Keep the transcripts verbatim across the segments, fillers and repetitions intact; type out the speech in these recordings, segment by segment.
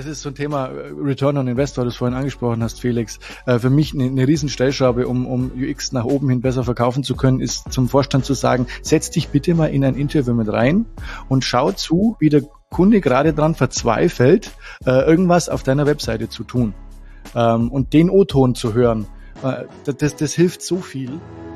das ist so ein Thema Return on Invest, weil du es vorhin angesprochen hast, Felix. Äh, für mich eine, eine riesen Stellschraube, um, um U X nach oben hin besser verkaufen zu können, ist zum Vorstand zu sagen, setz dich bitte mal in ein Interview mit rein und schau zu, wie der Kunde gerade dran verzweifelt, äh, irgendwas auf deiner Webseite zu tun. Ähm, und den O-Ton zu hören, äh, das, das hilft so viel.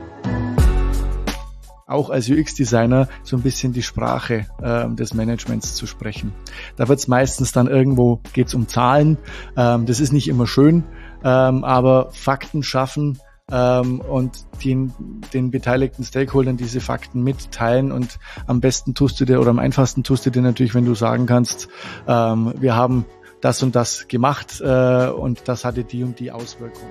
Auch als U X-Designer so ein bisschen die Sprache äh, des Managements zu sprechen. Da wird es meistens dann irgendwo, geht es um Zahlen, ähm, das ist nicht immer schön, ähm, aber Fakten schaffen ähm, und den, den beteiligten Stakeholdern diese Fakten mitteilen, und am besten tust du dir, oder am einfachsten tust du dir natürlich, wenn du sagen kannst, ähm, wir haben das und das gemacht äh, und das hatte die und die Auswirkungen.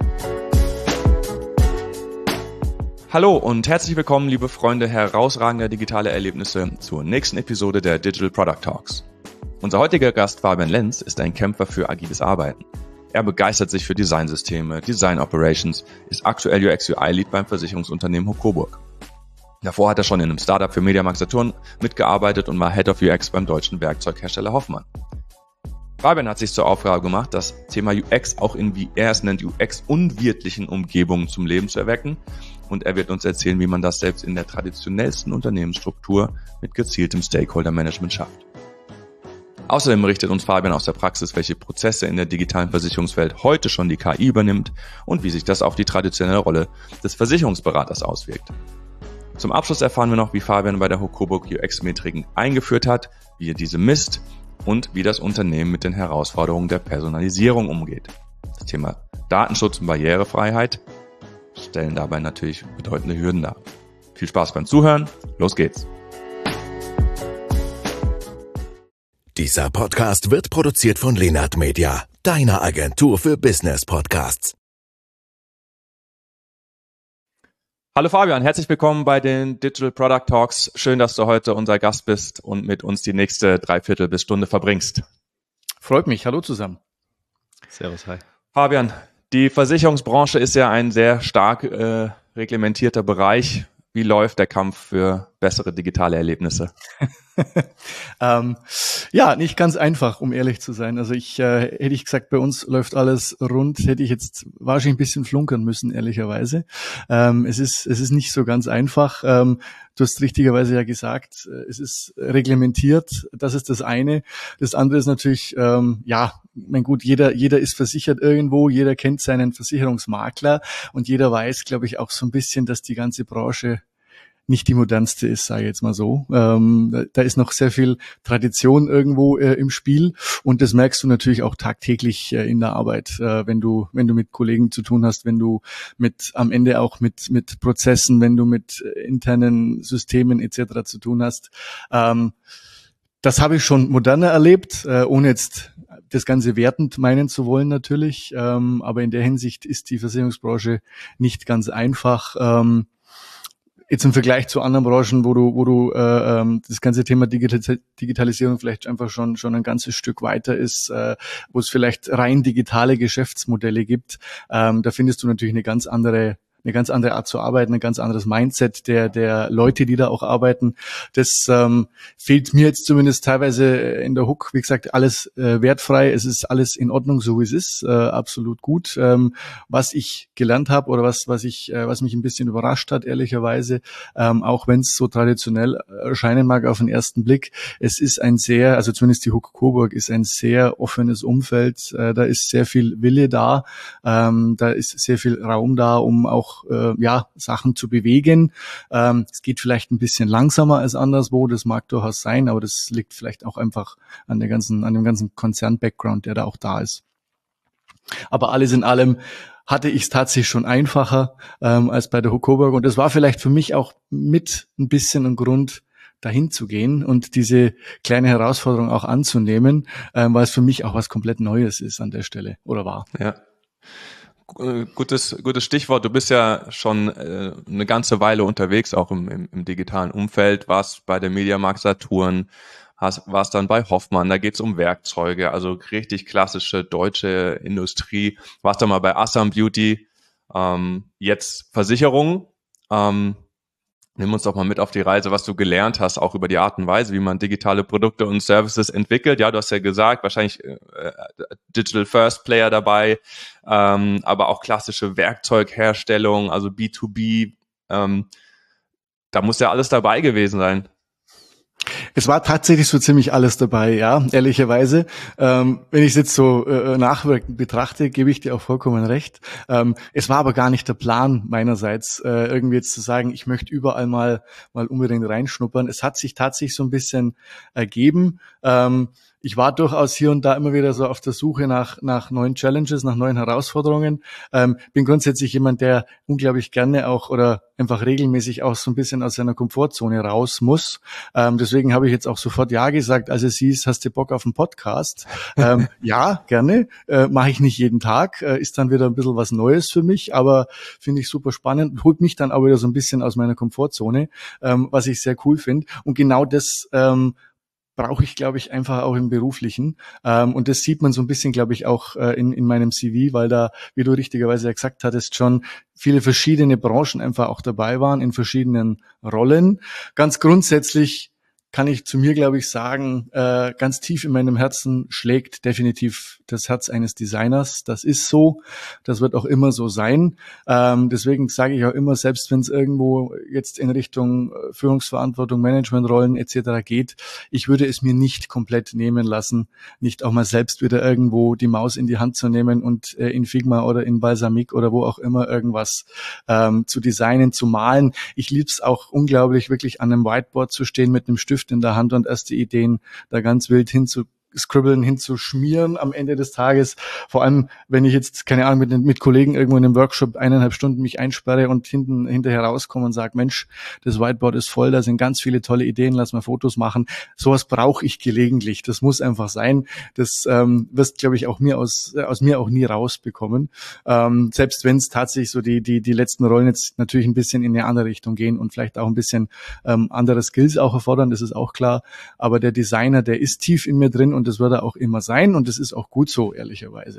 Hallo und herzlich willkommen, liebe Freunde herausragender digitale Erlebnisse, zur nächsten Episode der Digital Product Talks. Unser heutiger Gast Fabian Lenz ist ein Kämpfer für agiles Arbeiten. Er begeistert sich für Designsysteme, Design Operations, ist aktuell U X U I-Lead beim Versicherungsunternehmen Hocoburg. Davor hat er schon in einem Startup für Mediamarkt Saturn mitgearbeitet und war Head of U X beim deutschen Werkzeughersteller Hoffmann. Fabian hat sich zur Aufgabe gemacht, das Thema U X auch in, wie er es nennt, U X-unwirtlichen Umgebungen zum Leben zu erwecken. Und er wird uns erzählen, wie man das selbst in der traditionellsten Unternehmensstruktur mit gezieltem Stakeholder-Management schafft. Außerdem berichtet uns Fabian aus der Praxis, welche Prozesse in der digitalen Versicherungswelt heute schon die K I übernimmt und wie sich das auf die traditionelle Rolle des Versicherungsberaters auswirkt. Zum Abschluss erfahren wir noch, wie Fabian bei der Hocoburg U X-Metriken eingeführt hat, wie er diese misst und wie das Unternehmen mit den Herausforderungen der Personalisierung umgeht. Das Thema Datenschutz und Barrierefreiheit stellen dabei natürlich bedeutende Hürden dar. Viel Spaß beim Zuhören, los geht's! Dieser Podcast wird produziert von Lenart Media, deiner Agentur für Business Podcasts. Hallo Fabian, herzlich willkommen bei den Digital Product Talks. Schön, dass du heute unser Gast bist und mit uns die nächste Dreiviertel bis Stunde verbringst. Freut mich, hallo zusammen. Servus, hi. Fabian, die Versicherungsbranche ist ja ein sehr stark äh, reglementierter Bereich. Wie läuft der Kampf für bessere digitale Erlebnisse? ähm, ja, nicht ganz einfach, um ehrlich zu sein. Also ich äh, hätte ich gesagt, bei uns läuft alles rund, hätte ich jetzt wahrscheinlich ein bisschen flunkern müssen, ehrlicherweise. Ähm, es ist es ist nicht so ganz einfach. Ähm, du hast richtigerweise ja gesagt, es ist reglementiert. Das ist das eine. Das andere ist natürlich, ähm, ja, mein gut, jeder jeder ist versichert irgendwo, jeder kennt seinen Versicherungsmakler und jeder weiß, glaube ich, auch so ein bisschen, dass die ganze Branche nicht die modernste ist, sage ich jetzt mal so. Ähm, da, da ist noch sehr viel Tradition irgendwo äh, im Spiel, und das merkst du natürlich auch tagtäglich äh, in der Arbeit, äh, wenn du wenn du mit Kollegen zu tun hast, wenn du mit am Ende auch mit mit Prozessen, wenn du mit äh, internen Systemen et cetera zu tun hast. Ähm, das habe ich schon moderner erlebt, äh, ohne jetzt das Ganze wertend meinen zu wollen natürlich, ähm, aber in der Hinsicht ist die Versicherungsbranche nicht ganz einfach. Ähm, Jetzt im Vergleich zu anderen Branchen, wo du, wo du äh, ähm, das ganze Thema Digital- Digitalisierung vielleicht einfach schon schon ein ganzes Stück weiter ist, äh, wo es vielleicht rein digitale Geschäftsmodelle gibt, ähm, da findest du natürlich eine ganz andere eine ganz andere Art zu arbeiten, ein ganz anderes Mindset der der Leute, die da auch arbeiten. Das ähm, fehlt mir jetzt zumindest teilweise in der Hook. Wie gesagt, alles äh, wertfrei, es ist alles in Ordnung, so wie es ist, äh, absolut gut. Ähm, was ich gelernt habe oder was was ich äh, was mich ein bisschen überrascht hat, ehrlicherweise, ähm, auch wenn es so traditionell erscheinen mag auf den ersten Blick, es ist ein sehr, also zumindest die Hook Coburg ist ein sehr offenes Umfeld. Äh, da ist sehr viel Wille da, ähm, da ist sehr viel Raum da, um auch Äh, ja, Sachen zu bewegen. Ähm, es geht vielleicht ein bisschen langsamer als anderswo, das mag durchaus sein, aber das liegt vielleicht auch einfach an der ganzen, an dem ganzen Konzern-Background, der da auch da ist. Aber alles in allem hatte ich es tatsächlich schon einfacher ähm, als bei der Hocoburg, und das war vielleicht für mich auch mit ein bisschen ein Grund, dahin zu gehen und diese kleine Herausforderung auch anzunehmen, ähm, weil es für mich auch was komplett Neues ist an der Stelle oder war. Ja. Gutes, gutes Stichwort. Du bist ja schon äh, eine ganze Weile unterwegs, auch im, im, im digitalen Umfeld. Warst bei der Mediamarkt Saturn, hast, warst dann bei Hoffmann. Da geht's um Werkzeuge, also richtig klassische deutsche Industrie. Warst dann mal bei Assam Beauty, ähm, jetzt Versicherung. Ähm, Nimm uns doch mal mit auf die Reise, was du gelernt hast, auch über die Art und Weise, wie man digitale Produkte und Services entwickelt. Ja, du hast ja gesagt, wahrscheinlich äh, Digital First Player dabei, ähm, aber auch klassische Werkzeugherstellung, also B zwei B. Ähm, da muss ja alles dabei gewesen sein. Es war tatsächlich so ziemlich alles dabei, ja, ehrlicherweise. Ähm, wenn ich es jetzt so äh, nachwirkend betrachte, gebe ich dir auch vollkommen recht. Ähm, es war aber gar nicht der Plan meinerseits, äh, irgendwie jetzt zu sagen, ich möchte überall mal mal unbedingt reinschnuppern. Es hat sich tatsächlich so ein bisschen ergeben. Ähm, ich war durchaus hier und da immer wieder so auf der Suche nach nach neuen Challenges, nach neuen Herausforderungen. Ähm, bin grundsätzlich jemand, der unglaublich gerne auch oder einfach regelmäßig auch so ein bisschen aus seiner Komfortzone raus muss. Ähm, deswegen habe ich jetzt auch sofort Ja gesagt, als es hieß, hast du Bock auf einen Podcast? ähm, ja, gerne. Äh, mache ich nicht jeden Tag. Äh, ist dann wieder ein bisschen was Neues für mich, aber finde ich super spannend. Holt mich dann auch wieder so ein bisschen aus meiner Komfortzone, ähm, was ich sehr cool finde. Und genau das ähm, brauche ich, glaube ich, einfach auch im Beruflichen. Ähm, und das sieht man so ein bisschen, glaube ich, auch äh, in, in meinem C V, weil da, wie du richtigerweise ja gesagt hattest, schon viele verschiedene Branchen einfach auch dabei waren, in verschiedenen Rollen. Ganz grundsätzlich kann ich zu mir, glaube ich, sagen, äh, ganz tief in meinem Herzen schlägt definitiv das Herz eines Designers. Das ist so. Das wird auch immer so sein. Ähm, deswegen sage ich auch immer, selbst wenn es irgendwo jetzt in Richtung Führungsverantwortung, Managementrollen et cetera geht, ich würde es mir nicht komplett nehmen lassen, nicht auch mal selbst wieder irgendwo die Maus in die Hand zu nehmen und äh, in Figma oder in Balsamiq oder wo auch immer irgendwas ähm, zu designen, zu malen. Ich liebe es auch unglaublich, wirklich an einem Whiteboard zu stehen mit einem Stift in der Hand und erste Ideen da ganz wild hinzu Scribbeln hinzuschmieren am Ende des Tages. Vor allem, wenn ich jetzt, keine Ahnung, mit, mit Kollegen irgendwo in einem Workshop eineinhalb Stunden mich einsperre und hinten hinterher rauskomme und sage, Mensch, das Whiteboard ist voll, da sind ganz viele tolle Ideen, lass mal Fotos machen. Sowas brauche ich gelegentlich. Das muss einfach sein. Das ähm, wirst, glaube ich, auch mir aus aus mir auch nie rausbekommen. Ähm, selbst wenn es tatsächlich so die die die letzten Rollen jetzt natürlich ein bisschen in eine andere Richtung gehen und vielleicht auch ein bisschen ähm, andere Skills auch erfordern, das ist auch klar. Aber der Designer, der ist tief in mir drin und das wird er auch immer sein und das ist auch gut so, ehrlicherweise.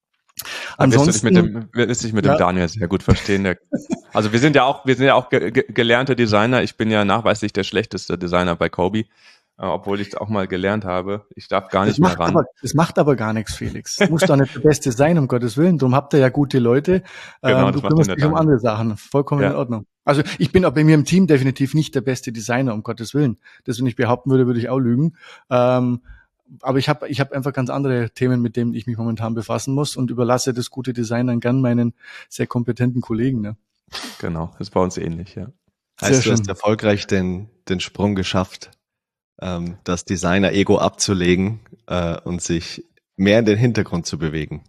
Ansonsten wirst du dich mit dem, wirst dich mit ja. dem Daniel sehr gut verstehen. Der, also wir sind ja auch, wir sind ja auch ge- ge- gelernte Designer. Ich bin ja nachweislich der schlechteste Designer bei Kobe, äh, obwohl ich es auch mal gelernt habe. Ich darf gar nicht mehr ran. Aber, das macht aber gar nichts, Felix. Du musst doch nicht der Beste sein, um Gottes Willen. Darum habt ihr ja gute Leute. Genau, ähm, du kümmerst dich um andere Sachen. Vollkommen ja. in Ordnung. Also ich bin auch bei mir im Team definitiv nicht der beste Designer, um Gottes Willen. Das, wenn ich behaupten würde, würde ich auch lügen. Ähm, Aber ich habe ich hab einfach ganz andere Themen, mit denen ich mich momentan befassen muss und überlasse das gute Design dann gern meinen sehr kompetenten Kollegen. Ne? Genau, das ist bei uns ähnlich, ja. Heißt, sehr du hast erfolgreich den, den Sprung geschafft, ähm, das Designer-Ego abzulegen äh, und sich mehr in den Hintergrund zu bewegen.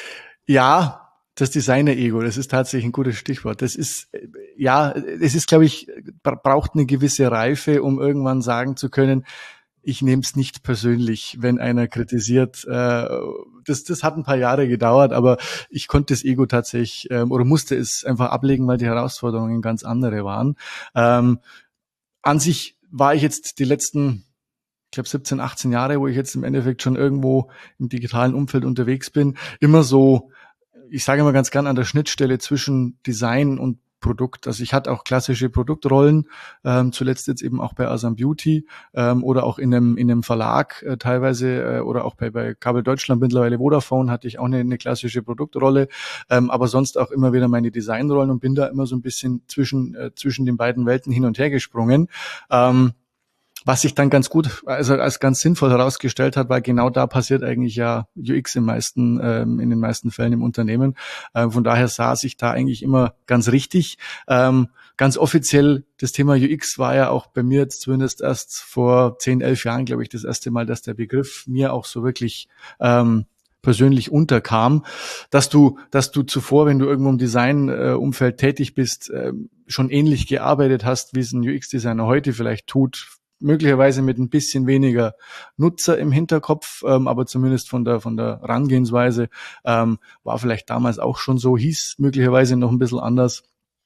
Ja, das Designer-Ego, das ist tatsächlich ein gutes Stichwort. Das ist, ja, es ist, glaube ich, braucht eine gewisse Reife, um irgendwann sagen zu können, ich nehme es nicht persönlich, wenn einer kritisiert. Äh, das, das hat ein paar Jahre gedauert, aber ich konnte das Ego tatsächlich ähm, oder musste es einfach ablegen, weil die Herausforderungen ganz andere waren. Ähm, an sich war ich jetzt die letzten, ich glaube siebzehn, achtzehn Jahre, wo ich jetzt im Endeffekt schon irgendwo im digitalen Umfeld unterwegs bin, immer so, ich sage immer ganz gern, an der Schnittstelle zwischen Design und Produkt. Also ich hatte auch klassische Produktrollen, ähm, zuletzt jetzt eben auch bei Asam Beauty ähm, oder auch in einem in einem Verlag äh, teilweise äh, oder auch bei bei Kabel Deutschland, mittlerweile Vodafone, hatte ich auch eine, eine klassische Produktrolle, ähm, aber sonst auch immer wieder meine Designrollen und bin da immer so ein bisschen zwischen äh, zwischen den beiden Welten hin und her gesprungen. Ähm, Was sich dann ganz gut, also als ganz sinnvoll herausgestellt hat, weil genau da passiert eigentlich ja U X im meisten, ähm, in den meisten Fällen im Unternehmen. Ähm, von daher saß ich da eigentlich immer ganz richtig. Ähm, ganz offiziell, das Thema U X war ja auch bei mir jetzt zumindest erst vor zehn, elf Jahren, glaube ich, das erste Mal, dass der Begriff mir auch so wirklich ähm, persönlich unterkam, dass du, dass du zuvor, wenn du irgendwo im Design-Umfeld tätig bist, äh, schon ähnlich gearbeitet hast, wie es ein U X-Designer heute vielleicht tut, möglicherweise mit ein bisschen weniger Nutzer im Hinterkopf, ähm, aber zumindest von der von der Herangehensweise ähm, war vielleicht damals auch schon so, hieß möglicherweise noch ein bisschen anders.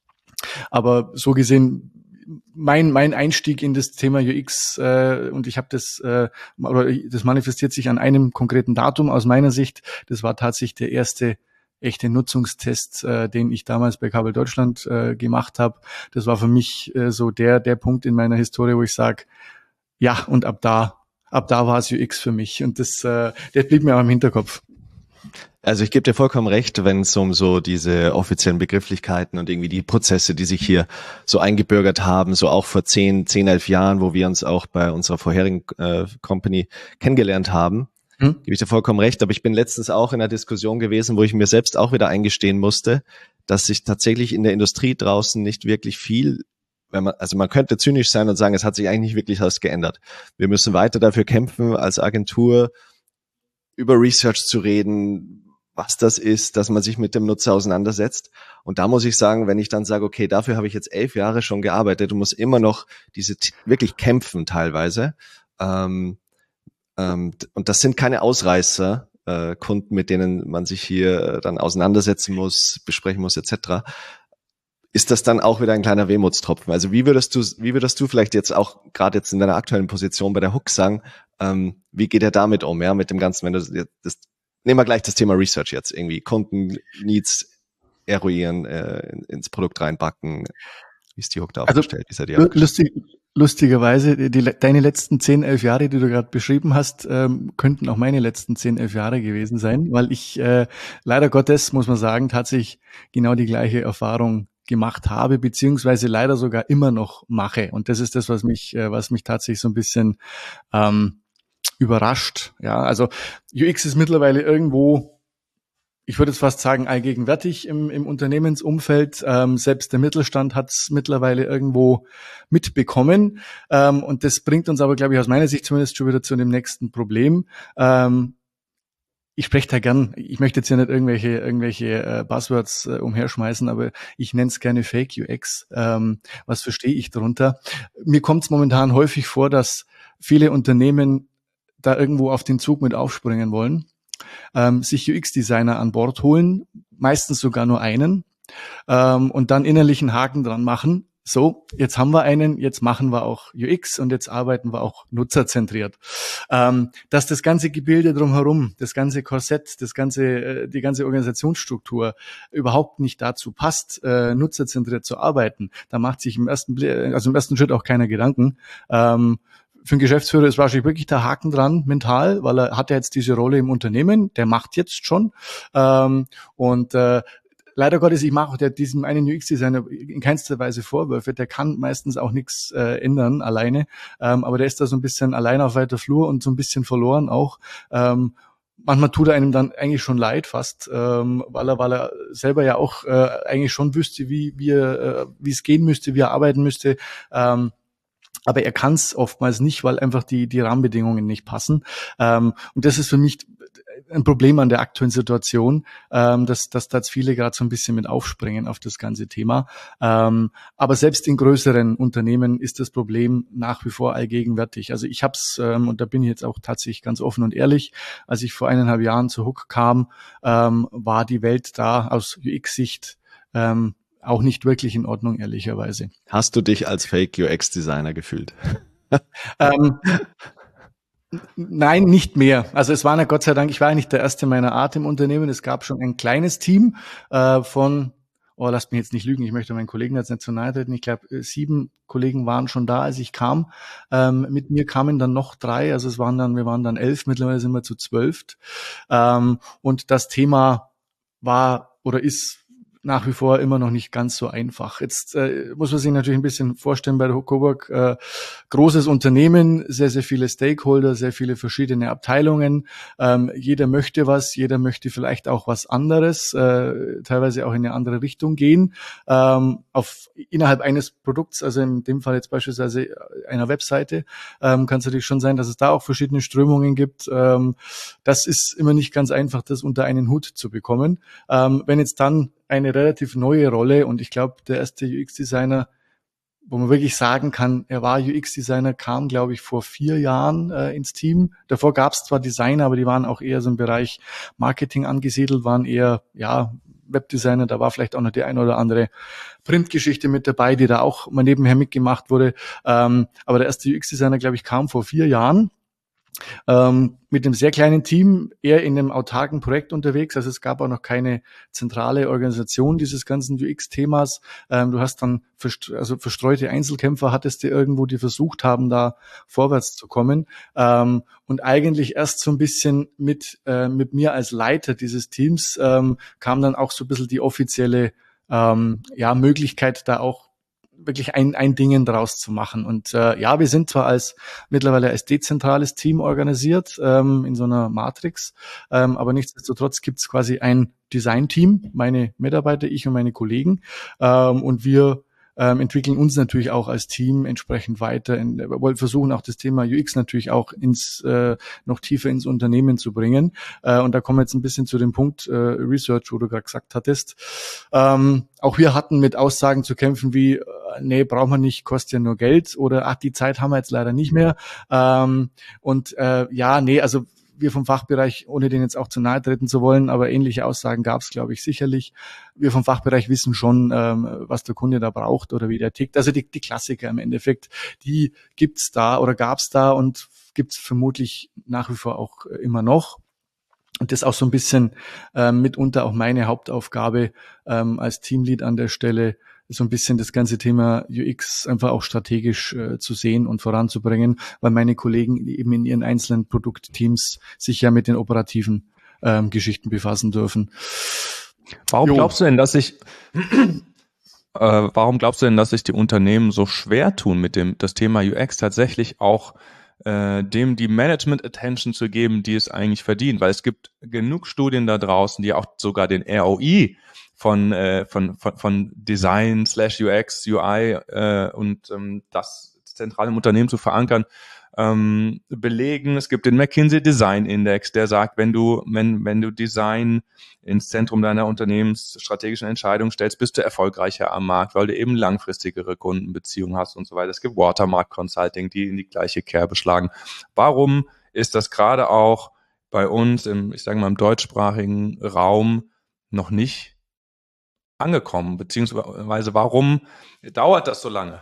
Aber so gesehen, mein mein Einstieg in das Thema U X äh, und ich habe das äh, oder das manifestiert sich an einem konkreten Datum aus meiner Sicht. Das war tatsächlich der erste echte Nutzungstest, äh, den ich damals bei Kabel Deutschland äh, gemacht habe. Das war für mich äh, so der der Punkt in meiner Historie, wo ich sage, ja, und ab da ab da war es U X für mich. Und das, äh, das blieb mir auch im Hinterkopf. Also ich gebe dir vollkommen recht, wenn es um so diese offiziellen Begrifflichkeiten und irgendwie die Prozesse, die sich hier so eingebürgert haben, so auch vor zehn, zehn, elf Jahren, wo wir uns auch bei unserer vorherigen äh, Company kennengelernt haben, hm? gebe ich dir vollkommen recht. Aber ich bin letztens auch in einer Diskussion gewesen, wo ich mir selbst auch wieder eingestehen musste, dass sich tatsächlich in der Industrie draußen nicht wirklich viel, wenn man, also man könnte zynisch sein und sagen, es hat sich eigentlich nicht wirklich was geändert. Wir müssen weiter dafür kämpfen, als Agentur über Research zu reden, was das ist, dass man sich mit dem Nutzer auseinandersetzt. Und da muss ich sagen, wenn ich dann sage, okay, dafür habe ich jetzt elf Jahre schon gearbeitet und muss immer noch diese wirklich kämpfen teilweise. Ähm, ähm, und das sind keine Ausreißer, äh, Kunden, mit denen man sich hier dann auseinandersetzen muss, besprechen muss, et cetera. Ist das dann auch wieder ein kleiner Wehmutstropfen? Also wie würdest du, wie würdest du vielleicht jetzt auch gerade jetzt in deiner aktuellen Position bei der Hook sagen, ähm, wie geht er damit um, ja, mit dem Ganzen, wenn du das, nehmen wir gleich das Thema Research jetzt, irgendwie Kunden-Needs eruieren, äh, ins Produkt reinbacken. Wie ist die Hook da aufgestellt? Also, wie seid ihr lustig, lustigerweise, die, deine letzten zehn, elf Jahre, die du gerade beschrieben hast, ähm, könnten auch meine letzten zehn, elf Jahre gewesen sein, weil ich äh, leider Gottes, muss man sagen, tatsächlich genau die gleiche Erfahrung gemacht habe, beziehungsweise leider sogar immer noch mache. Und das ist das, was mich, äh, was mich tatsächlich so ein bisschen ähm, überrascht. Ja, also U X ist mittlerweile irgendwo, ich würde jetzt fast sagen, allgegenwärtig im, im Unternehmensumfeld. Ähm, selbst der Mittelstand hat es mittlerweile irgendwo mitbekommen. Ähm, und das bringt uns aber, glaube ich, aus meiner Sicht zumindest schon wieder zu dem nächsten Problem. Ähm, ich spreche da gern, ich möchte jetzt ja nicht irgendwelche irgendwelche äh, Buzzwords äh, umherschmeißen, aber ich nenne es gerne Fake U X. Ähm, was verstehe ich darunter? Mir kommt es momentan häufig vor, dass viele Unternehmen da irgendwo auf den Zug mit aufspringen wollen, ähm, sich U X-Designer an Bord holen, meistens sogar nur einen, ähm, und dann innerlich einen Haken dran machen. So, jetzt haben wir einen, jetzt machen wir auch U X und jetzt arbeiten wir auch nutzerzentriert. Ähm, dass das ganze Gebilde drumherum, das ganze Korsett, das ganze, äh, die ganze Organisationsstruktur überhaupt nicht dazu passt, äh, nutzerzentriert zu arbeiten, da macht sich im ersten, also im ersten Schritt auch keiner Gedanken. Ähm, Für einen Geschäftsführer ist wahrscheinlich wirklich der Haken dran, mental, weil er hat ja jetzt diese Rolle im Unternehmen, der macht jetzt schon. Ähm, und äh, leider Gottes, ich mache auch der, diesem einen U X-Designer in keinster Weise Vorwürfe, der kann meistens auch nichts äh, ändern alleine, ähm, aber der ist da so ein bisschen allein auf weiter Flur und so ein bisschen verloren auch. Ähm, manchmal tut er einem dann eigentlich schon leid fast, ähm, weil er weil er selber ja auch äh, eigentlich schon wüsste, wie, wie, er, äh, wie es gehen müsste, wie er arbeiten müsste. Ähm, Aber er kann es oftmals nicht, weil einfach die die Rahmenbedingungen nicht passen. Ähm, und das ist für mich ein Problem an der aktuellen Situation, ähm, dass, dass da jetzt viele gerade so ein bisschen mit aufspringen auf das ganze Thema. Ähm, aber selbst in größeren Unternehmen ist das Problem nach wie vor allgegenwärtig. Also ich habe es, ähm, und da bin ich jetzt auch tatsächlich ganz offen und ehrlich, als ich vor eineinhalb Jahren zur Hook kam, ähm, war die Welt da aus U X-Sicht ähm, auch nicht wirklich in Ordnung, ehrlicherweise. Hast du dich als Fake U X-Designer gefühlt? ähm, Nein, nicht mehr. Also es war ja Gott sei Dank, ich war ja nicht der Erste meiner Art im Unternehmen. Es gab schon ein kleines Team äh, von, oh, lasst mich jetzt nicht lügen, ich möchte meinen Kollegen jetzt nicht zu nahe treten. Ich glaube, sieben Kollegen waren schon da, als ich kam. Ähm, mit mir kamen dann noch drei, also es waren dann, wir waren dann elf, mittlerweile sind wir zu zwölf. Ähm, und das Thema war oder ist nach wie vor immer noch nicht ganz so einfach. Jetzt äh, muss man sich natürlich ein bisschen vorstellen bei der Coburg, äh, großes Unternehmen, sehr, sehr viele Stakeholder, sehr viele verschiedene Abteilungen. Ähm, jeder möchte was, jeder möchte vielleicht auch was anderes, äh, teilweise auch in eine andere Richtung gehen. Ähm, auf innerhalb eines Produkts, also in dem Fall jetzt beispielsweise einer Webseite, ähm, kann es natürlich schon sein, dass es da auch verschiedene Strömungen gibt. Ähm, das ist immer nicht ganz einfach, das unter einen Hut zu bekommen. Ähm, wenn jetzt dann eine relativ neue Rolle und ich glaube, der erste U X-Designer, wo man wirklich sagen kann, er war U X-Designer, kam, glaube ich, vor vier Jahren äh, ins Team. Davor gab es zwar Designer, aber die waren auch eher so im Bereich Marketing angesiedelt, waren eher, ja, Webdesigner, da war vielleicht auch noch die eine oder andere Printgeschichte mit dabei, die da auch mal nebenher mitgemacht wurde. Ähm, aber der erste U X-Designer, glaube ich, kam vor vier Jahren. Ähm, mit einem sehr kleinen Team, eher in einem autarken Projekt unterwegs. Also es gab auch noch keine zentrale Organisation dieses ganzen U X-Themas. Ähm, du hast dann verst- also verstreute Einzelkämpfer hattest du irgendwo, die versucht haben, da vorwärts zu kommen. Ähm, und eigentlich erst so ein bisschen mit, äh, mit mir als Leiter dieses Teams ähm, kam dann auch so ein bisschen die offizielle ähm, ja, Möglichkeit, da auch wirklich ein, ein Dingen draus zu machen. Und äh, ja, wir sind zwar als mittlerweile als dezentrales Team organisiert ähm, in so einer Matrix, ähm, aber nichtsdestotrotz gibt es quasi ein Design-Team, meine Mitarbeiter, ich und meine Kollegen, ähm, und wir ähm, entwickeln uns natürlich auch als Team entsprechend weiter. In, wir wollen versuchen auch das Thema U X natürlich auch ins äh, noch tiefer ins Unternehmen zu bringen. Äh, und da kommen wir jetzt ein bisschen zu dem Punkt äh, Research, wo du gerade gesagt hattest. Ähm, auch wir hatten mit Aussagen zu kämpfen wie, äh, nee, braucht man nicht, kostet ja nur Geld, oder ach, die Zeit haben wir jetzt leider nicht mehr. Ähm, und äh, ja, nee, also wir vom Fachbereich, ohne denen jetzt auch zu nahe treten zu wollen, aber ähnliche Aussagen gab es, glaube ich, sicherlich. Wir vom Fachbereich wissen schon, ähm, was der Kunde da braucht oder wie der tickt. Also die, die Klassiker im Endeffekt, die gibt's da oder gab's da und gibt's vermutlich nach wie vor auch immer noch. Und das ist auch so ein bisschen ähm, mitunter auch meine Hauptaufgabe ähm, als Teamlead an der Stelle, so ein bisschen das ganze Thema U X einfach auch strategisch äh, zu sehen und voranzubringen, weil meine Kollegen eben in ihren einzelnen Produktteams sich ja mit den operativen ähm, Geschichten befassen dürfen. Warum Jo. glaubst du denn, dass sich äh, warum glaubst du denn, dass sich die Unternehmen so schwer tun, mit dem das Thema U X tatsächlich auch äh, dem die Management-Attention zu geben, die es eigentlich verdient? Weil es gibt genug Studien da draußen, die auch sogar den R O I von äh, von, von von Design slash U X, U I äh, und ähm, das zentral im Unternehmen zu verankern, ähm, belegen. Es gibt den McKinsey Design Index, der sagt, wenn du wenn wenn du Design ins Zentrum deiner unternehmensstrategischen Entscheidung stellst, bist du erfolgreicher am Markt, weil du eben langfristigere Kundenbeziehungen hast und so weiter. Es gibt Watermark Consulting, die in die gleiche Kerbe schlagen. Warum ist das gerade auch bei uns im, ich sage mal, im deutschsprachigen Raum noch nicht angekommen, beziehungsweise warum dauert das so lange?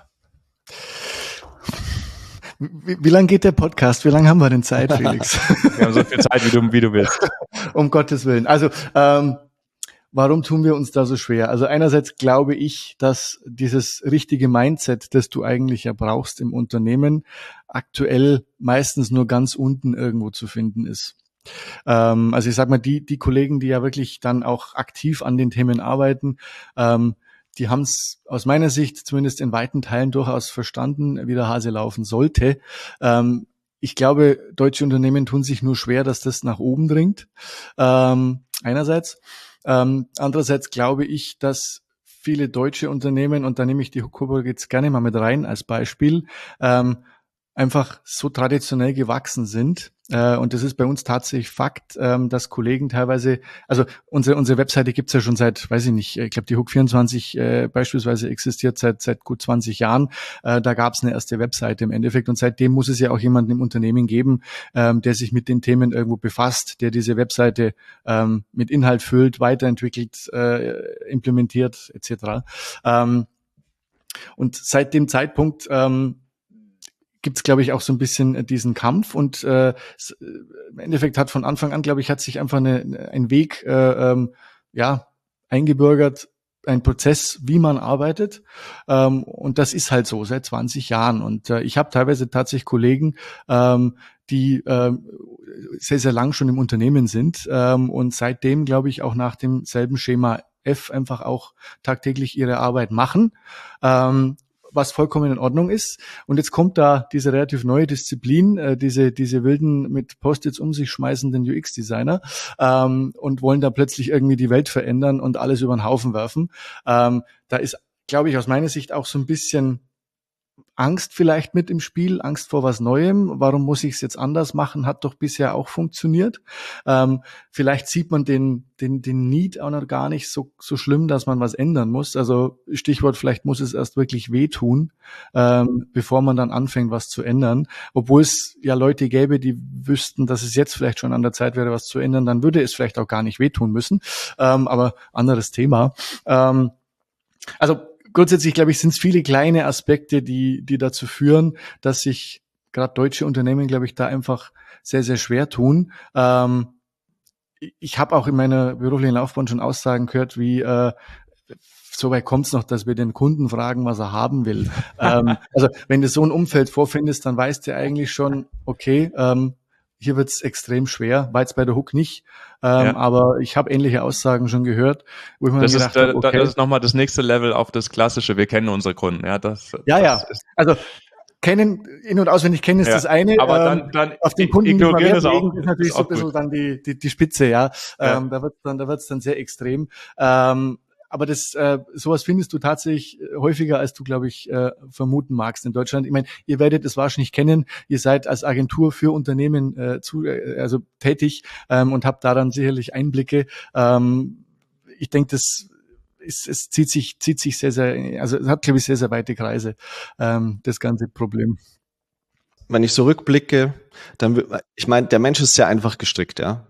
Wie, wie lang geht der Podcast? Wie lange haben wir denn Zeit, Felix? Wir haben so viel Zeit, wie du, wie du willst. Um Gottes Willen. Also, ähm, warum tun wir uns da so schwer? Also einerseits glaube ich, dass dieses richtige Mindset, das du eigentlich ja brauchst im Unternehmen, aktuell meistens nur ganz unten irgendwo zu finden ist. Ähm, also ich sag mal, die, die Kollegen, die ja wirklich dann auch aktiv an den Themen arbeiten, ähm, die haben es aus meiner Sicht zumindest in weiten Teilen durchaus verstanden, wie der Hase laufen sollte. Ähm, ich glaube, deutsche Unternehmen tun sich nur schwer, dass das nach oben dringt. Ähm, einerseits. Ähm, andererseits glaube ich, dass viele deutsche Unternehmen, und da nehme ich die Coburg jetzt gerne mal mit rein als Beispiel, ähm, einfach so traditionell gewachsen sind. Äh, und das ist bei uns tatsächlich Fakt, ähm, dass Kollegen teilweise, also unsere unsere Webseite gibt's ja schon seit, weiß ich nicht, ich glaube die Hook vierundzwanzig äh, beispielsweise existiert seit seit gut zwanzig Jahren. Äh, da gab's eine erste Webseite im Endeffekt und seitdem muss es ja auch jemanden im Unternehmen geben, ähm, der sich mit den Themen irgendwo befasst, der diese Webseite ähm, mit Inhalt füllt, weiterentwickelt, äh, implementiert et cetera. Ähm, und seit dem Zeitpunkt ähm, gibt es, glaube ich, auch so ein bisschen diesen Kampf und äh, im Endeffekt hat von Anfang an, glaube ich, hat sich einfach eine, ein Weg äh, ähm, ja eingebürgert, ein Prozess, wie man arbeitet, ähm, und das ist halt so seit zwanzig Jahren und äh, ich habe teilweise tatsächlich Kollegen, ähm, die äh, sehr, sehr lang schon im Unternehmen sind ähm, und seitdem, glaube ich, auch nach demselben Schema F einfach auch tagtäglich ihre Arbeit machen, ähm, was vollkommen in Ordnung ist. Und jetzt kommt da diese relativ neue Disziplin, äh, diese diese wilden mit Post-its um sich schmeißenden U X-Designer ähm, und wollen da plötzlich irgendwie die Welt verändern und alles über den Haufen werfen. Ähm, da ist, glaube ich, aus meiner Sicht auch so ein bisschen Angst vielleicht mit im Spiel, Angst vor was Neuem. Warum muss ich es jetzt anders machen? Hat doch bisher auch funktioniert. Ähm, vielleicht sieht man den den den Need auch noch gar nicht so so schlimm, dass man was ändern muss. Also Stichwort, vielleicht muss es erst wirklich wehtun, ähm, bevor man dann anfängt, was zu ändern. Obwohl es ja Leute gäbe, die wüssten, dass es jetzt vielleicht schon an der Zeit wäre, was zu ändern, dann würde es vielleicht auch gar nicht wehtun müssen. Ähm, aber anderes Thema. Ähm, also grundsätzlich, glaube ich, sind es viele kleine Aspekte, die die dazu führen, dass sich gerade deutsche Unternehmen, glaube ich, da einfach sehr, sehr schwer tun. Ähm, ich habe auch in meiner beruflichen Laufbahn schon Aussagen gehört, wie äh, so weit kommt's noch, dass wir den Kunden fragen, was er haben will. ähm, also wenn du so ein Umfeld vorfindest, dann weißt du eigentlich schon, okay, ähm, hier wird's extrem schwer, war jetzt bei der Hook nicht, ähm, ja. aber ich habe ähnliche Aussagen schon gehört, wo ich mir das gedacht ist, habe, okay. Das ist nochmal das nächste Level auf das Klassische, wir kennen unsere Kunden. Ja, das, ja, das ja. Ist also in- und und auswendig kennen ist ja. das eine, aber ähm, dann, dann auf den Kunden ignorieren ist auch, ist natürlich ist so ein bisschen gut. Dann die, die, die Spitze, ja. ja. Ähm, da wird's dann, da wird's dann sehr extrem. Ähm, aber das, äh, sowas findest du tatsächlich häufiger, als du, glaube ich, äh, vermuten magst in Deutschland. Ich meine, ihr werdet es wahrscheinlich kennen. Ihr seid als Agentur für Unternehmen äh, zu, äh, also tätig ähm, und habt da dann sicherlich Einblicke. Ähm, ich denke, das es, es zieht sich, zieht sich sehr, sehr, also es hat, glaube ich, sehr, sehr weite Kreise, ähm, das ganze Problem. Wenn ich so rückblicke, dann, ich meine, der Mensch ist sehr einfach gestrickt, ja.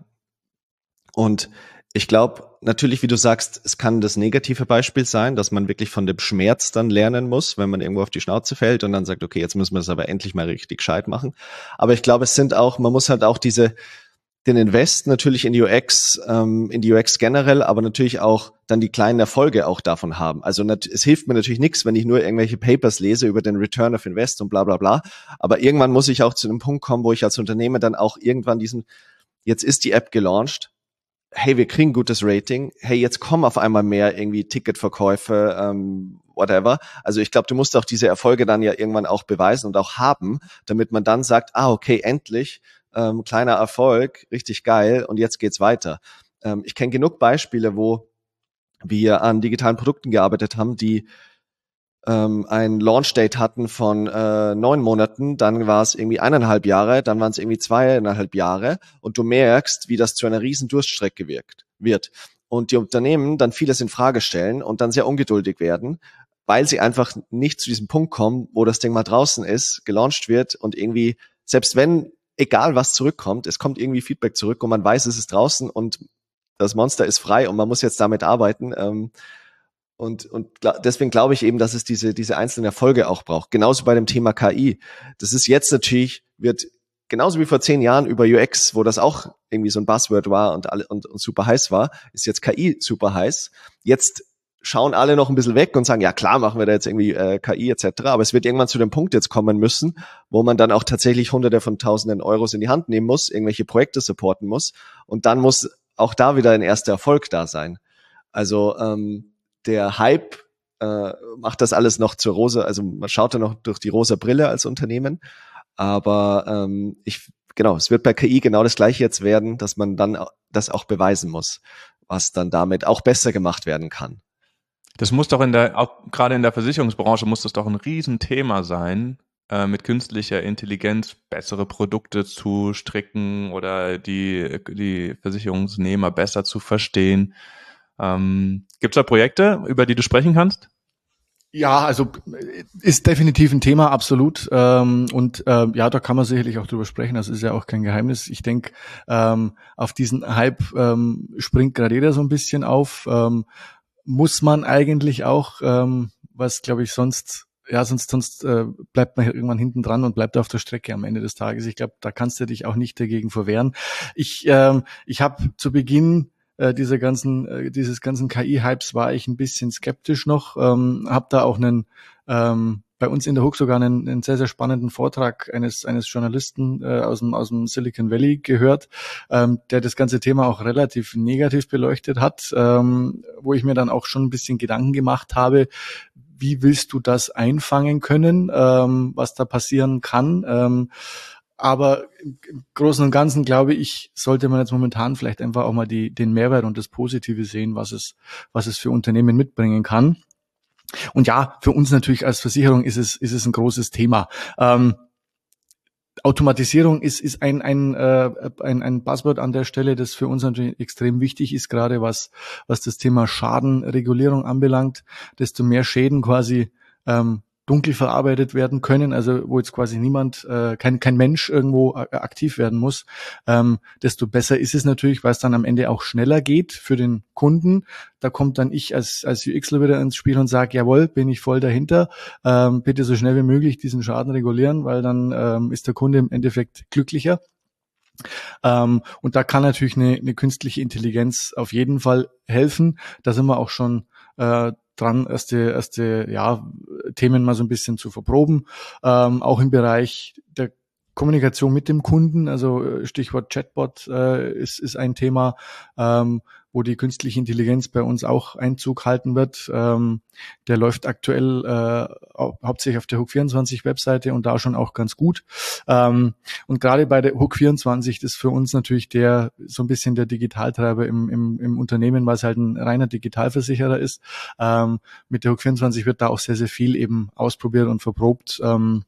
Und ich glaube, natürlich, wie du sagst, es kann das negative Beispiel sein, dass man wirklich von dem Schmerz dann lernen muss, wenn man irgendwo auf die Schnauze fällt und dann sagt, okay, jetzt müssen wir das aber endlich mal richtig gescheit machen. Aber ich glaube, es sind auch, man muss halt auch diese, den Invest natürlich in die U X, ähm, in die U X generell, aber natürlich auch dann die kleinen Erfolge auch davon haben. Also es hilft mir natürlich nichts, wenn ich nur irgendwelche Papers lese über den Return of Invest und bla bla bla. Aber irgendwann muss ich auch zu einem Punkt kommen, wo ich als Unternehmer dann auch irgendwann diesen, jetzt ist die App gelauncht, hey, wir kriegen gutes Rating, hey, jetzt kommen auf einmal mehr irgendwie Ticketverkäufe, ähm, whatever. Also ich glaube, du musst auch diese Erfolge dann ja irgendwann auch beweisen und auch haben, damit man dann sagt, ah, okay, endlich, ähm, kleiner Erfolg, richtig geil und jetzt geht's weiter. Ähm, ich kenne genug Beispiele, wo wir an digitalen Produkten gearbeitet haben, die ähm, ein Launch-Date hatten von äh, neun Monaten, dann war es irgendwie eineinhalb Jahre, dann waren es irgendwie zweieinhalb Jahre und du merkst, wie das zu einer riesen Durststrecke wirkt, wird. Und die Unternehmen dann vieles in Frage stellen und dann sehr ungeduldig werden, weil sie einfach nicht zu diesem Punkt kommen, wo das Ding mal draußen ist, gelauncht wird und irgendwie, selbst wenn, egal was zurückkommt, es kommt irgendwie Feedback zurück und man weiß, es ist draußen und das Monster ist frei und man muss jetzt damit arbeiten. Ähm, Und, und deswegen glaube ich eben, dass es diese, diese einzelnen Erfolge auch braucht. Genauso bei dem Thema K I. Das ist jetzt natürlich, wird genauso wie vor zehn Jahren über U X, wo das auch irgendwie so ein Buzzword war und, alle, und, und super heiß war, ist jetzt K I super heiß. Jetzt schauen alle noch ein bisschen weg und sagen, ja klar, machen wir da jetzt irgendwie äh, K I et cetera. Aber es wird irgendwann zu dem Punkt jetzt kommen müssen, wo man dann auch tatsächlich Hunderte von Tausenden Euros in die Hand nehmen muss, irgendwelche Projekte supporten muss. Und dann muss auch da wieder ein erster Erfolg da sein. Also ähm, der Hype äh, macht das alles noch zur rosa, also man schaut da noch durch die rosa Brille als Unternehmen, aber ähm, ich genau, es wird bei K I genau das Gleiche jetzt werden, dass man dann das auch beweisen muss, was dann damit auch besser gemacht werden kann. Das muss doch in der, auch gerade in der Versicherungsbranche muss das doch ein Riesenthema sein, äh, mit künstlicher Intelligenz bessere Produkte zu stricken oder die, die Versicherungsnehmer besser zu verstehen. Ähm, gibt es da Projekte, über die du sprechen kannst? Ja, also ist definitiv ein Thema, absolut. Ähm, und äh, ja, da kann man sicherlich auch drüber sprechen. Das ist ja auch kein Geheimnis. Ich denke, ähm, auf diesen Hype ähm, springt gerade jeder so ein bisschen auf. Ähm, muss man eigentlich auch, ähm, was glaube ich sonst, ja, sonst sonst äh, bleibt man irgendwann hinten dran und bleibt auf der Strecke am Ende des Tages. Ich glaube, da kannst du dich auch nicht dagegen verwehren. Ich ähm, ich habe zu Beginn Äh, diese ganzen, äh, dieses ganzen K I-Hypes war ich ein bisschen skeptisch noch, ähm, habe da auch einen, ähm, bei uns in der Hook sogar einen, einen sehr, sehr spannenden Vortrag eines eines Journalisten äh, aus dem aus dem Silicon Valley gehört, ähm, der das ganze Thema auch relativ negativ beleuchtet hat, ähm, wo ich mir dann auch schon ein bisschen Gedanken gemacht habe, wie willst du das einfangen können, ähm, was da passieren kann, ähm, aber im Großen und Ganzen, glaube ich, sollte man jetzt momentan vielleicht einfach auch mal die, den Mehrwert und das Positive sehen, was es, was es für Unternehmen mitbringen kann. Und ja, für uns natürlich als Versicherung ist es, ist es ein großes Thema. Ähm, Automatisierung ist, ist ein, ein, äh, ein, ein Buzzword an der Stelle, das für uns natürlich extrem wichtig ist, gerade was, was das Thema Schadenregulierung anbelangt. Desto mehr Schäden quasi, ähm, dunkel verarbeitet werden können, also wo jetzt quasi niemand, äh, kein kein Mensch irgendwo äh, aktiv werden muss, ähm, desto besser ist es natürlich, weil es dann am Ende auch schneller geht für den Kunden. Da kommt dann ich als als U Xler wieder ins Spiel und sage, jawohl, bin ich voll dahinter, ähm, bitte so schnell wie möglich diesen Schaden regulieren, weil dann ähm, ist der Kunde im Endeffekt glücklicher. Ähm, und da kann natürlich eine, eine künstliche Intelligenz auf jeden Fall helfen. Da sind wir auch schon äh, dran, erste, erste ja, Themen mal so ein bisschen zu verproben. Ähm, auch im Bereich der Kommunikation mit dem Kunden, also Stichwort Chatbot äh, ist, ist ein Thema, ähm, wo die künstliche Intelligenz bei uns auch Einzug halten wird. Ähm, der läuft aktuell äh, hau- hauptsächlich auf der Hook vierundzwanzig Webseite und da schon auch ganz gut. Ähm, und gerade bei der Hook vierundzwanzig ist für uns natürlich der so ein bisschen der Digitaltreiber im, im, im Unternehmen, weil es halt ein reiner Digitalversicherer ist. Ähm, mit der Hook vierundzwanzig wird da auch sehr, sehr viel eben ausprobiert und verprobt. Ähm,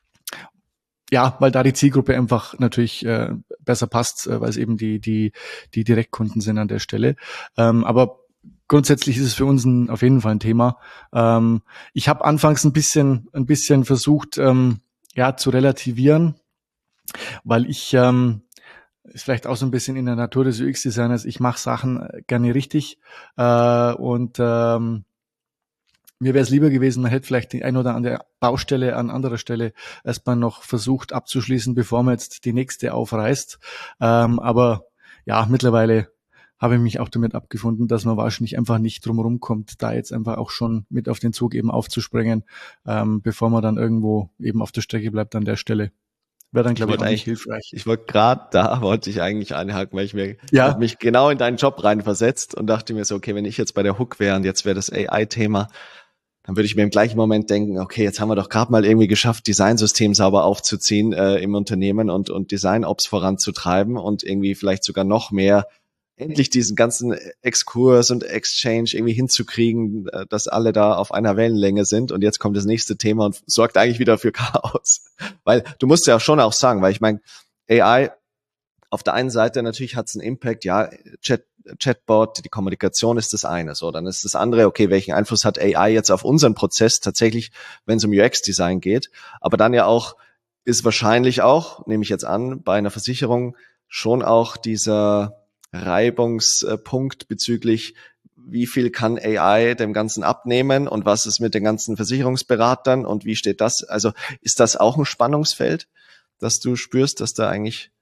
Ja, weil da die Zielgruppe einfach natürlich äh, besser passt, äh, weil es eben die die die Direktkunden sind an der Stelle. Ähm, aber grundsätzlich ist es für uns ein, auf jeden Fall ein Thema. Ähm, ich habe anfangs ein bisschen ein bisschen versucht, ähm, ja, zu relativieren, weil ich ähm, ist vielleicht auch so ein bisschen in der Natur des U X-Designers. Ich mache Sachen gerne richtig äh, und ähm, mir wäre es lieber gewesen, man hätte vielleicht die ein oder andere Baustelle an anderer Stelle erstmal noch versucht abzuschließen, bevor man jetzt die nächste aufreißt. Ähm, aber ja, mittlerweile habe ich mich auch damit abgefunden, dass man wahrscheinlich einfach nicht drum rumkommt, da jetzt einfach auch schon mit auf den Zug eben aufzuspringen, ähm, bevor man dann irgendwo eben auf der Strecke bleibt an der Stelle. Wäre dann, Ich glaube ich, wollte auch nicht eigentlich, hilfreich. ich wollte gerade da, wollte ich eigentlich einhaken, weil ich mir, ich Ja, habe mich genau in deinen Job reinversetzt und dachte mir so, okay, wenn ich jetzt bei der Hook wäre und jetzt wäre das A I-Thema, dann würde ich mir im gleichen Moment denken, okay, jetzt haben wir doch gerade mal irgendwie geschafft, Designsystem sauber aufzuziehen äh, im Unternehmen und, und Design-Ops voranzutreiben und irgendwie vielleicht sogar noch mehr endlich diesen ganzen Exkurs und Exchange irgendwie hinzukriegen, äh, dass alle da auf einer Wellenlänge sind. Und jetzt kommt das nächste Thema und sorgt eigentlich wieder für Chaos. Weil du musst ja schon auch sagen, weil ich meine, A I auf der einen Seite natürlich hat es einen Impact, ja, Chat, Chatbot, die Kommunikation ist das eine, so, dann ist das andere, okay, welchen Einfluss hat A I jetzt auf unseren Prozess tatsächlich, wenn es um U X-Design geht, aber dann ja auch, ist wahrscheinlich auch, nehme ich jetzt an, bei einer Versicherung schon auch dieser Reibungspunkt bezüglich, wie viel kann A I dem Ganzen abnehmen und was ist mit den ganzen Versicherungsberatern und wie steht das, also ist das auch ein Spannungsfeld, dass du spürst, dass da eigentlich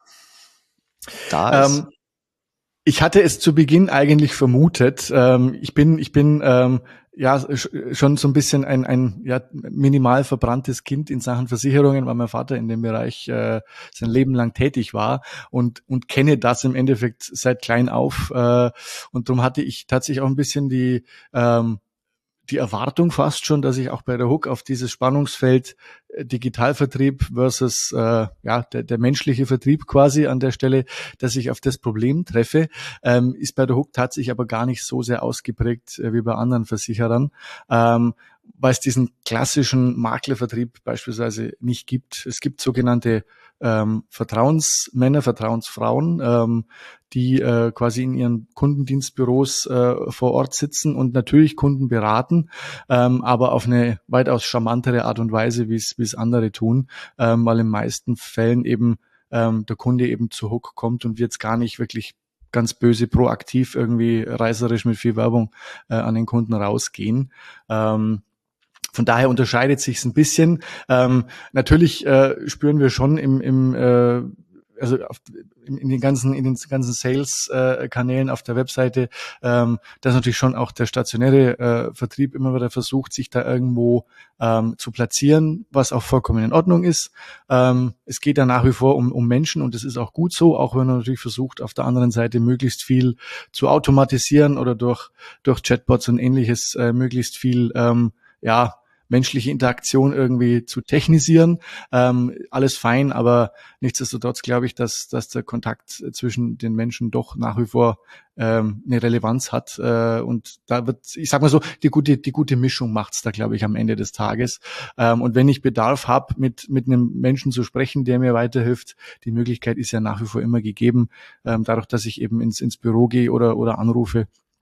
da ist? ähm, ich hatte es zu Beginn eigentlich vermutet. Ähm, ich bin, ich bin ähm, ja sch- schon so ein bisschen ein, ein ja, minimal verbranntes Kind in Sachen Versicherungen, weil mein Vater in dem Bereich äh, sein Leben lang tätig war und und kenne das im Endeffekt seit klein auf. Äh, und darum hatte ich tatsächlich auch ein bisschen die ähm, die Erwartung fast schon, dass ich auch bei der Hook auf dieses Spannungsfeld äh, Digitalvertrieb versus äh, ja der, der menschliche Vertrieb quasi an der Stelle, dass ich auf das Problem treffe, ähm, ist bei der Hook tatsächlich aber gar nicht so sehr ausgeprägt äh, wie bei anderen Versicherern, ähm, weil es diesen klassischen Maklervertrieb beispielsweise nicht gibt. Es gibt sogenannte ähm, Vertrauensmänner, Vertrauensfrauen, ähm, die äh, quasi in ihren Kundendienstbüros äh, vor Ort sitzen und natürlich Kunden beraten, ähm, aber auf eine weitaus charmantere Art und Weise, wie es wie es andere tun, ähm, weil in meisten Fällen eben ähm, der Kunde eben zu Hook kommt und wir jetzt gar nicht wirklich ganz böse proaktiv irgendwie reißerisch mit viel Werbung äh, an den Kunden rausgehen. Ähm, Von daher unterscheidet sich's ein bisschen. Ähm, natürlich äh, spüren wir schon im, im äh, also auf, in, in den ganzen in den ganzen Sales-Kanälen äh, auf der Webseite, ähm, dass natürlich schon auch der stationäre äh, Vertrieb immer wieder versucht, sich da irgendwo ähm, zu platzieren, was auch vollkommen in Ordnung ist. Ähm, es geht ja nach wie vor um, um Menschen und das ist auch gut so, auch wenn man natürlich versucht, auf der anderen Seite möglichst viel zu automatisieren oder durch durch Chatbots und Ähnliches äh, möglichst viel ähm, ja menschliche Interaktion irgendwie zu technisieren. Ähm, alles fein, aber nichtsdestotrotz glaube ich, dass, dass der Kontakt zwischen den Menschen doch nach wie vor ähm, eine Relevanz hat. Äh, und da wird, ich sag mal so, die gute, die gute Mischung macht's da, glaube ich, am Ende des Tages. Ähm, und wenn ich Bedarf habe, mit, mit einem Menschen zu sprechen, der mir weiterhilft, die Möglichkeit ist ja nach wie vor immer gegeben, ähm, dadurch, dass ich eben ins, ins Büro gehe oder, oder anrufe.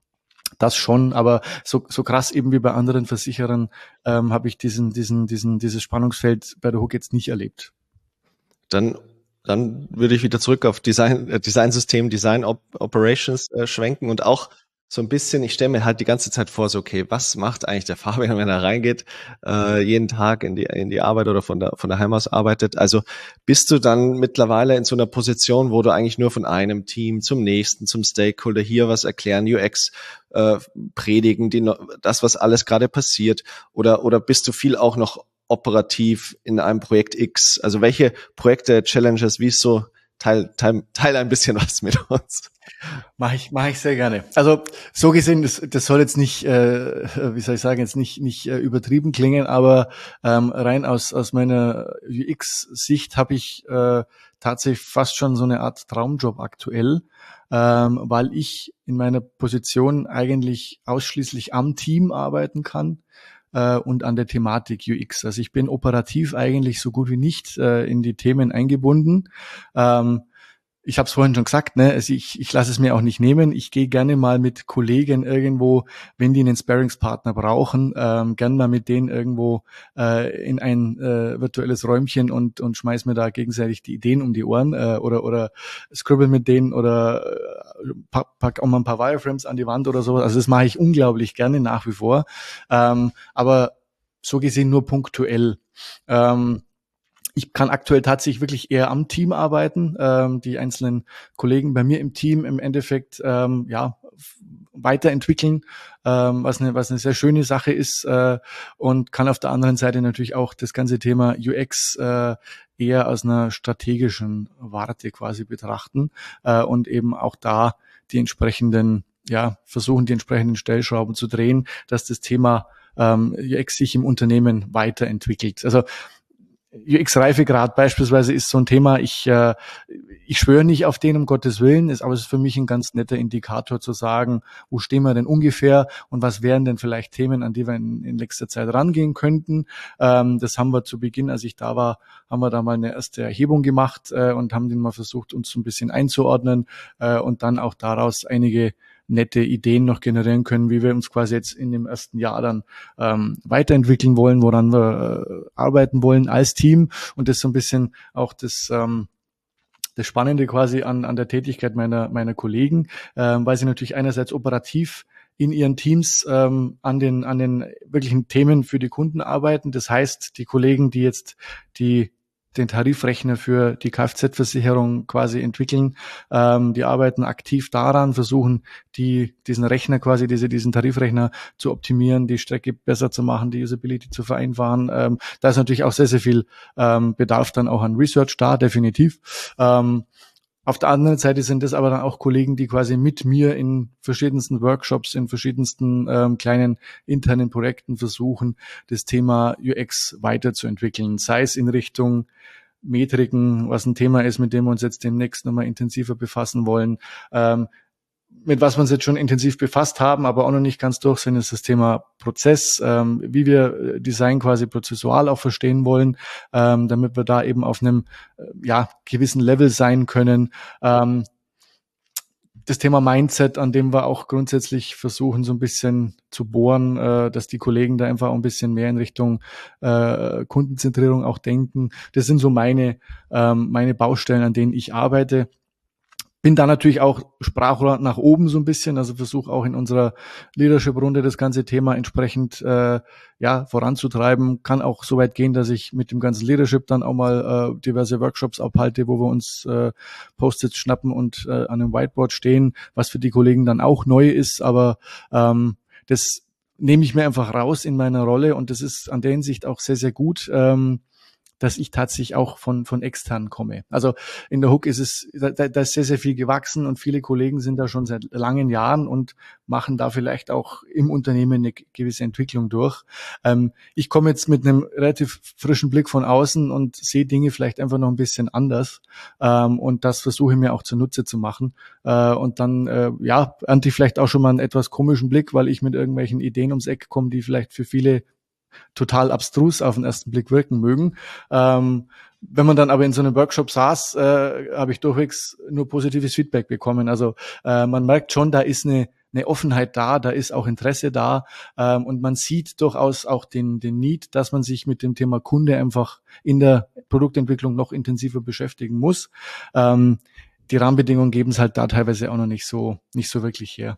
Das schon, aber so, so krass eben wie bei anderen Versicherern ähm, habe ich diesen, diesen, diesen, dieses Spannungsfeld bei der Hook jetzt nicht erlebt. Dann, dann würde ich wieder zurück auf Design, äh, Designsystem, Design Op- Operations äh, schwenken und auch so ein bisschen, ich stelle mir halt die ganze Zeit vor, so okay, was macht eigentlich der Fabian, wenn er reingeht, äh, jeden Tag in die in die Arbeit oder von der von daheim aus arbeitet? Also bist du dann mittlerweile in so einer Position, wo du eigentlich nur von einem Team zum nächsten, zum Stakeholder hier was erklären, U X äh, predigen, die, das, was alles gerade passiert, oder oder bist du viel auch noch operativ in einem Projekt X? Also welche Projekte, Challenges, wie ist so, teil, teil, teil ein bisschen was mit uns. Mache ich, mache ich sehr gerne. Also so gesehen, das, das soll jetzt nicht, äh, wie soll ich sagen, jetzt nicht nicht äh, übertrieben klingen, aber ähm, rein aus aus meiner U X-Sicht habe ich äh, tatsächlich fast schon so eine Art Traumjob aktuell, ähm, weil ich in meiner Position eigentlich ausschließlich am Team arbeiten kann äh, und an der Thematik U X. Also ich bin operativ eigentlich so gut wie nicht äh, in die Themen eingebunden. Ähm, Ich habe es vorhin schon gesagt, ne? Also ich, ich lasse es mir auch nicht nehmen. Ich gehe gerne mal mit Kollegen irgendwo, wenn die einen Sparringspartner brauchen, ähm, gerne mal mit denen irgendwo äh, in ein äh, virtuelles Räumchen und und schmeiß mir da gegenseitig die Ideen um die Ohren äh, oder oder scribble mit denen oder äh, pack, pack auch mal ein paar Wireframes an die Wand oder sowas. Also das mache ich unglaublich gerne nach wie vor, ähm, aber so gesehen nur punktuell. Ähm, Ich kann aktuell tatsächlich wirklich eher am Team arbeiten, ähm, die einzelnen Kollegen bei mir im Team im Endeffekt ähm, ja weiterentwickeln, ähm, was eine was eine sehr schöne Sache ist, äh, und kann auf der anderen Seite natürlich auch das ganze Thema U X äh, eher aus einer strategischen Warte quasi betrachten äh, und eben auch da die entsprechenden ja versuchen die entsprechenden Stellschrauben zu drehen, dass das Thema ähm, U X sich im Unternehmen weiterentwickelt. Also U X-Reifegrad beispielsweise ist so ein Thema, ich äh, ich schwöre nicht auf den, um Gottes Willen, ist, aber es ist für mich ein ganz netter Indikator zu sagen, wo stehen wir denn ungefähr und was wären denn vielleicht Themen, an die wir in, in nächster Zeit rangehen könnten. Ähm, das haben wir zu Beginn, als ich da war, haben wir da mal eine erste Erhebung gemacht äh, und haben den mal versucht, uns so ein bisschen einzuordnen äh, und dann auch daraus einige nette Ideen noch generieren können, wie wir uns quasi jetzt in dem ersten Jahr dann ähm, weiterentwickeln wollen, woran wir äh, arbeiten wollen als Team, und das so ein bisschen auch das ähm, das Spannende quasi an an der Tätigkeit meiner meiner Kollegen, ähm, weil sie natürlich einerseits operativ in ihren Teams ähm, an den an den wirklichen Themen für die Kunden arbeiten. Das heißt, die Kollegen, die jetzt die den Tarifrechner für die Kfz-Versicherung quasi entwickeln. Ähm, die arbeiten aktiv daran, versuchen die diesen Rechner quasi, diese, diesen Tarifrechner zu optimieren, die Strecke besser zu machen, die Usability zu vereinfachen. Ähm, da ist natürlich auch sehr, sehr viel ähm, Bedarf dann auch an Research da, definitiv. Ähm, Auf der anderen Seite sind das aber dann auch Kollegen, die quasi mit mir in verschiedensten Workshops, in verschiedensten ähm, kleinen internen Projekten versuchen, das Thema U X weiterzuentwickeln, sei es in Richtung Metriken, was ein Thema ist, mit dem wir uns jetzt demnächst nochmal intensiver befassen wollen, ähm, mit was wir uns jetzt schon intensiv befasst haben, aber auch noch nicht ganz durch sind, ist das Thema Prozess, ähm, wie wir Design quasi prozessual auch verstehen wollen, ähm, damit wir da eben auf einem äh, ja gewissen Level sein können. Ähm, das Thema Mindset, an dem wir auch grundsätzlich versuchen, so ein bisschen zu bohren, äh, dass die Kollegen da einfach auch ein bisschen mehr in Richtung äh, Kundenzentrierung auch denken. Das sind so meine ähm, meine Baustellen, an denen ich arbeite. Bin da natürlich auch Sprachrohr nach oben so ein bisschen, also versuche auch in unserer Leadership-Runde das ganze Thema entsprechend äh, ja voranzutreiben. Kann auch so weit gehen, dass ich mit dem ganzen Leadership dann auch mal äh, diverse Workshops abhalte, wo wir uns äh, Post-its schnappen und äh, an einem Whiteboard stehen, was für die Kollegen dann auch neu ist, aber ähm, das nehme ich mir einfach raus in meiner Rolle, und das ist an der Hinsicht auch sehr, sehr gut, ähm, dass ich tatsächlich auch von von extern komme. Also in der Hook ist es, da, da ist sehr, sehr viel gewachsen, und viele Kollegen sind da schon seit langen Jahren und machen da vielleicht auch im Unternehmen eine gewisse Entwicklung durch. Ähm, ich komme jetzt mit einem relativ frischen Blick von außen und sehe Dinge vielleicht einfach noch ein bisschen anders, ähm, und das versuche ich mir auch zunutze zu machen. Äh, und dann äh, ja ernte ich vielleicht auch schon mal einen etwas komischen Blick, weil ich mit irgendwelchen Ideen ums Eck komme, die vielleicht für viele total abstrus auf den ersten Blick wirken mögen. Ähm, wenn man dann aber in so einem Workshop saß, äh, habe ich durchwegs nur positives Feedback bekommen. Also äh, man merkt schon, da ist eine eine Offenheit da, da ist auch Interesse da ähm, und man sieht durchaus auch den, den Need, dass man sich mit dem Thema Kunde einfach in der Produktentwicklung noch intensiver beschäftigen muss. Ähm, die Rahmenbedingungen geben es halt da teilweise auch noch nicht so, nicht so wirklich her.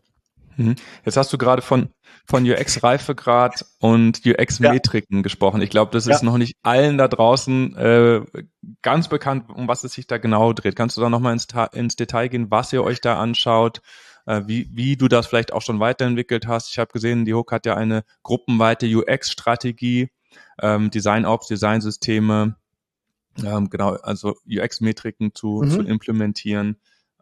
Jetzt hast du gerade von, von U X-Reifegrad und U X-Metriken ja. gesprochen. Ich glaube, das ist ja. noch nicht allen da draußen äh, ganz bekannt, um was es sich da genau dreht. Kannst du da nochmal ins, ins Detail gehen, was ihr euch da anschaut, äh, wie, wie du das vielleicht auch schon weiterentwickelt hast? Ich habe gesehen, die Hook hat ja eine gruppenweite U X-Strategie, ähm, Design-Ops, Designsysteme, ähm, genau, also U X-Metriken zu, mhm. zu implementieren.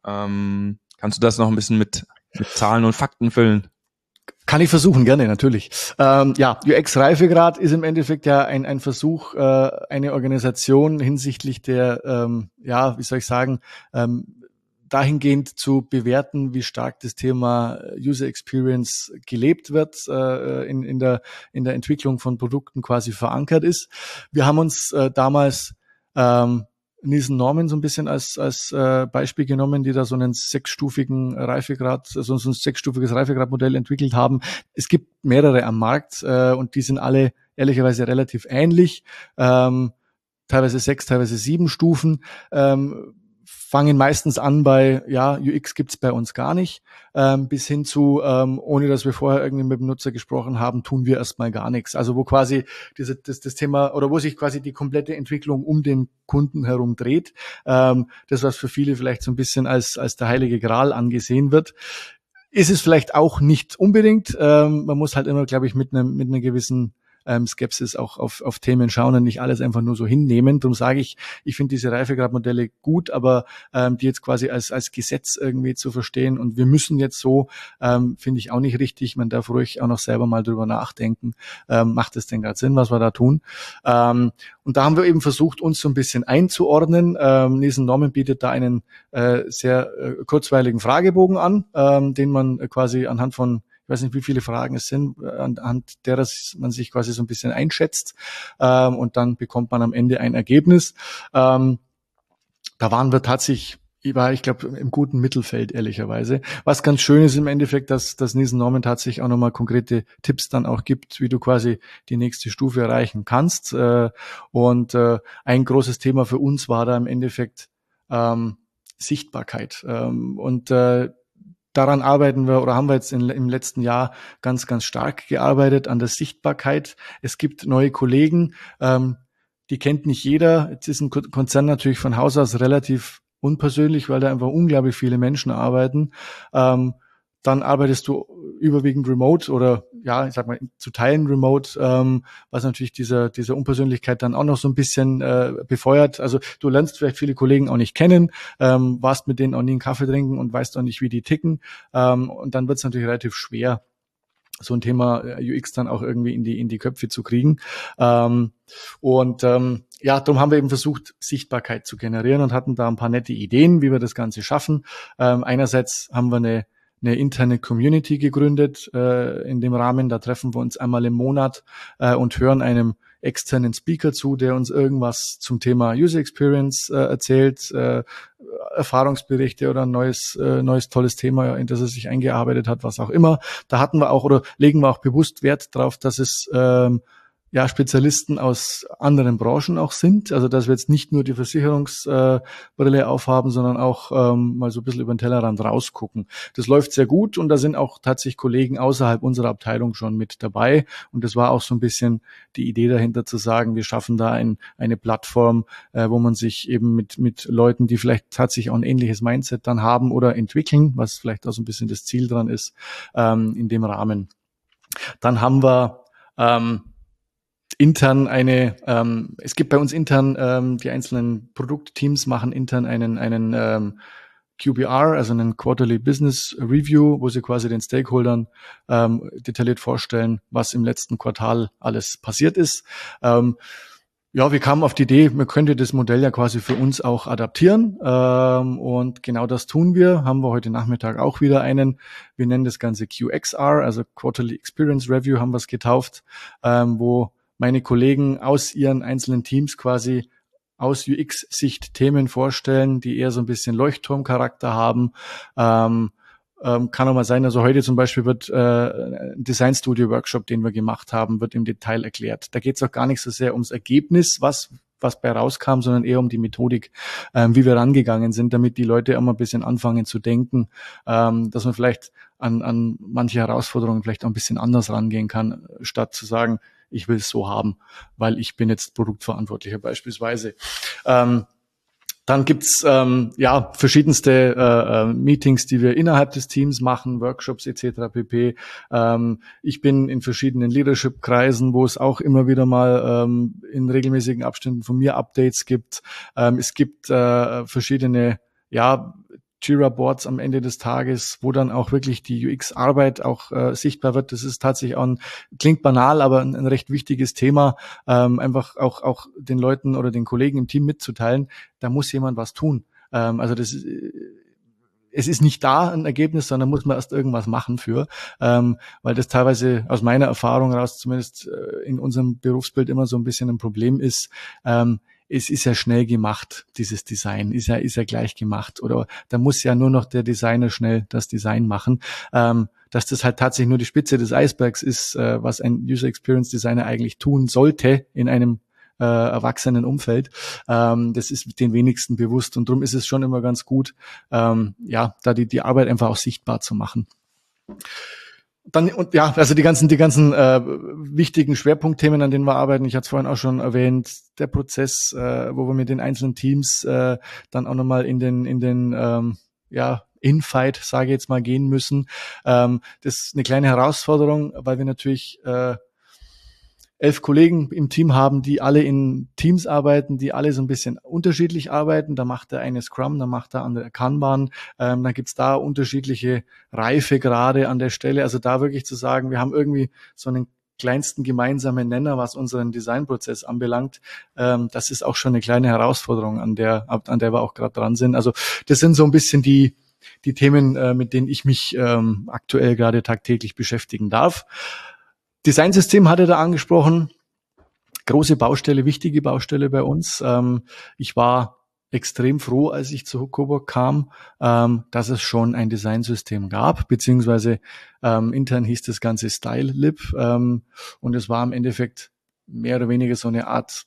Ähm, kannst du das noch ein bisschen mit mit Zahlen und Fakten füllen? Kann ich versuchen, gerne, natürlich. Ähm, ja, U X-Reifegrad ist im Endeffekt ja ein, ein Versuch, äh, eine Organisation hinsichtlich der, ähm, ja, wie soll ich sagen, ähm, dahingehend zu bewerten, wie stark das Thema User Experience gelebt wird, äh, in, in der, in der Entwicklung von Produkten quasi verankert ist. Wir haben uns äh, damals, ähm, Nielsen Norman so ein bisschen als als äh, Beispiel genommen, die da so einen sechsstufigen Reifegrad, so, so ein sechsstufiges Reifegradmodell entwickelt haben. Es gibt mehrere am Markt äh, und die sind alle ehrlicherweise relativ ähnlich, ähm, teilweise sechs, teilweise sieben Stufen. Ähm, fangen meistens an bei, ja, U X gibt's bei uns gar nicht, ähm, bis hin zu, ähm, ohne dass wir vorher irgendwie mit dem Nutzer gesprochen haben, tun wir erstmal gar nichts. Also wo quasi diese, das, das Thema, oder wo sich quasi die komplette Entwicklung um den Kunden herum dreht, ähm, das, was für viele vielleicht so ein bisschen als, als der heilige Gral angesehen wird, ist es vielleicht auch nicht unbedingt. Ähm, man muss halt immer, glaube ich, mit einem, mit einer gewissen Ähm, Skepsis auch auf, auf Themen schauen und nicht alles einfach nur so hinnehmen. Darum sage ich, ich finde diese Reifegradmodelle gut, aber ähm, die jetzt quasi als als Gesetz irgendwie zu verstehen und wir müssen jetzt so, ähm, finde ich auch nicht richtig. Man darf ruhig auch noch selber mal drüber nachdenken. Ähm, macht es denn gerade Sinn, was wir da tun? Ähm, und da haben wir eben versucht, uns so ein bisschen einzuordnen. Ähm, Nielsen Norman bietet da einen äh, sehr äh, kurzweiligen Fragebogen an, ähm, den man äh, quasi anhand von, ich weiß nicht, wie viele Fragen es sind, anhand derer man sich quasi so ein bisschen einschätzt, ähm, und dann bekommt man am Ende ein Ergebnis. Ähm, da waren wir tatsächlich, ich war, ich glaube, im guten Mittelfeld, ehrlicherweise. Was ganz schön ist im Endeffekt, dass, dass Nielsen Norman tatsächlich auch nochmal konkrete Tipps dann auch gibt, wie du quasi die nächste Stufe erreichen kannst. Äh, und äh, ein großes Thema für uns war da im Endeffekt ähm, Sichtbarkeit. Ähm, und äh, Daran arbeiten wir oder haben wir jetzt in, im letzten Jahr ganz, ganz stark gearbeitet an der Sichtbarkeit. Es gibt neue Kollegen, ähm, die kennt nicht jeder. Jetzt ist ein Konzern natürlich von Haus aus relativ unpersönlich, weil da einfach unglaublich viele Menschen arbeiten. Ähm, dann arbeitest du überwiegend remote oder ja, ich sag mal zu Teilen remote, ähm, was natürlich dieser dieser Unpersönlichkeit dann auch noch so ein bisschen äh, befeuert. Also du lernst vielleicht viele Kollegen auch nicht kennen, ähm, warst mit denen auch nie einen Kaffee trinken und weißt auch nicht, wie die ticken. Ähm, und dann wird es natürlich relativ schwer, so ein Thema U X dann auch irgendwie in die in die Köpfe zu kriegen. Ähm, und ähm, ja, darum haben wir eben versucht, Sichtbarkeit zu generieren und hatten da ein paar nette Ideen, wie wir das Ganze schaffen. Ähm, einerseits haben wir eine eine interne Community gegründet äh, in dem Rahmen. Da treffen wir uns einmal im Monat äh, und hören einem externen Speaker zu, der uns irgendwas zum Thema User Experience äh, erzählt, äh, Erfahrungsberichte oder ein neues, äh, neues tolles Thema, in das er sich eingearbeitet hat, was auch immer. Da hatten wir auch oder legen wir auch bewusst Wert drauf, dass es ähm, ja Spezialisten aus anderen Branchen auch sind. Also dass wir jetzt nicht nur die Versicherungsbrille äh, aufhaben, sondern auch ähm, mal so ein bisschen über den Tellerrand rausgucken. Das läuft sehr gut und da sind auch tatsächlich Kollegen außerhalb unserer Abteilung schon mit dabei. Und das war auch so ein bisschen die Idee dahinter zu sagen, wir schaffen da ein, eine Plattform, äh, wo man sich eben mit mit Leuten, die vielleicht tatsächlich auch ein ähnliches Mindset dann haben oder entwickeln, was vielleicht auch so ein bisschen das Ziel dran ist, ähm, in dem Rahmen. Dann haben wir ähm, intern eine, ähm, es gibt bei uns intern, ähm, die einzelnen Produktteams machen intern einen, einen ähm, Q B R, also einen Quarterly Business Review, wo sie quasi den Stakeholdern ähm, detailliert vorstellen, was im letzten Quartal alles passiert ist. Ähm, ja, wir kamen auf die Idee, man könnte das Modell ja quasi für uns auch adaptieren, ähm, und genau das tun wir. Haben wir heute Nachmittag auch wieder einen, wir nennen das Ganze Q X R, also Quarterly Experience Review haben wir es getauft, ähm, wo meine Kollegen aus ihren einzelnen Teams quasi aus U X-Sicht Themen vorstellen, die eher so ein bisschen Leuchtturmcharakter haben, ähm, ähm, kann auch mal sein, also heute zum Beispiel wird äh, ein Design Studio Workshop, den wir gemacht haben, wird im Detail erklärt. Da geht es auch gar nicht so sehr ums Ergebnis, was was bei rauskam, sondern eher um die Methodik, ähm, wie wir rangegangen sind, damit die Leute auch mal ein bisschen anfangen zu denken, ähm, dass man vielleicht an, an manche Herausforderungen vielleicht auch ein bisschen anders rangehen kann, statt zu sagen, ich will es so haben, weil ich bin jetzt Produktverantwortlicher beispielsweise. Ähm, Dann gibt's ähm, ja verschiedenste äh, äh, Meetings, die wir innerhalb des Teams machen, Workshops et cetera pp. Ähm, ich bin in verschiedenen Leadership-Kreisen, wo es auch immer wieder mal ähm, in regelmäßigen Abständen von mir Updates gibt. Ähm, es gibt äh, verschiedene ja Jira-Boards am Ende des Tages, wo dann auch wirklich die U X-Arbeit auch äh, sichtbar wird. Das ist tatsächlich auch ein, klingt banal, aber ein, ein recht wichtiges Thema, ähm, einfach auch auch den Leuten oder den Kollegen im Team mitzuteilen, da muss jemand was tun. Ähm, also das ist, es ist nicht da ein Ergebnis, sondern muss man erst irgendwas machen für, ähm, weil das teilweise aus meiner Erfahrung heraus zumindest äh, in unserem Berufsbild immer so ein bisschen ein Problem ist. Ähm, es ist ja schnell gemacht, dieses Design, ist ja, ist ja gleich gemacht, oder da muss ja nur noch der Designer schnell das Design machen, ähm, dass das halt tatsächlich nur die Spitze des Eisbergs ist, äh, was ein User Experience Designer eigentlich tun sollte in einem äh, erwachsenen Umfeld. Ähm, das ist den wenigsten bewusst und darum ist es schon immer ganz gut, ähm, ja, da die, die Arbeit einfach auch sichtbar zu machen. Dann, und ja, also die ganzen, die ganzen äh, wichtigen Schwerpunktthemen, an denen wir arbeiten, ich hatte es vorhin auch schon erwähnt, der Prozess, äh, wo wir mit den einzelnen Teams äh, dann auch nochmal in den, in den, ähm, ja, Infight, sage ich jetzt mal, gehen müssen. Ähm, das ist eine kleine Herausforderung, weil wir natürlich äh, elf Kollegen im Team haben, die alle in Teams arbeiten, die alle so ein bisschen unterschiedlich arbeiten. Da macht der eine Scrum, da macht der andere Kanban. Ähm, dann gibt's da unterschiedliche Reifegrade an der Stelle. Also da wirklich zu sagen, wir haben irgendwie so einen kleinsten gemeinsamen Nenner, was unseren Designprozess anbelangt. Ähm, das ist auch schon eine kleine Herausforderung, an der, an der wir auch gerade dran sind. Also das sind so ein bisschen die, die Themen, äh, mit denen ich mich ähm, aktuell gerade tagtäglich beschäftigen darf. Designsystem hatte da angesprochen. Große Baustelle, wichtige Baustelle bei uns. Ähm, ich war extrem froh, als ich zu Coburg kam, ähm, dass es schon ein Designsystem gab, beziehungsweise ähm, intern hieß das Ganze StyleLib. Ähm, und es war im Endeffekt mehr oder weniger so eine Art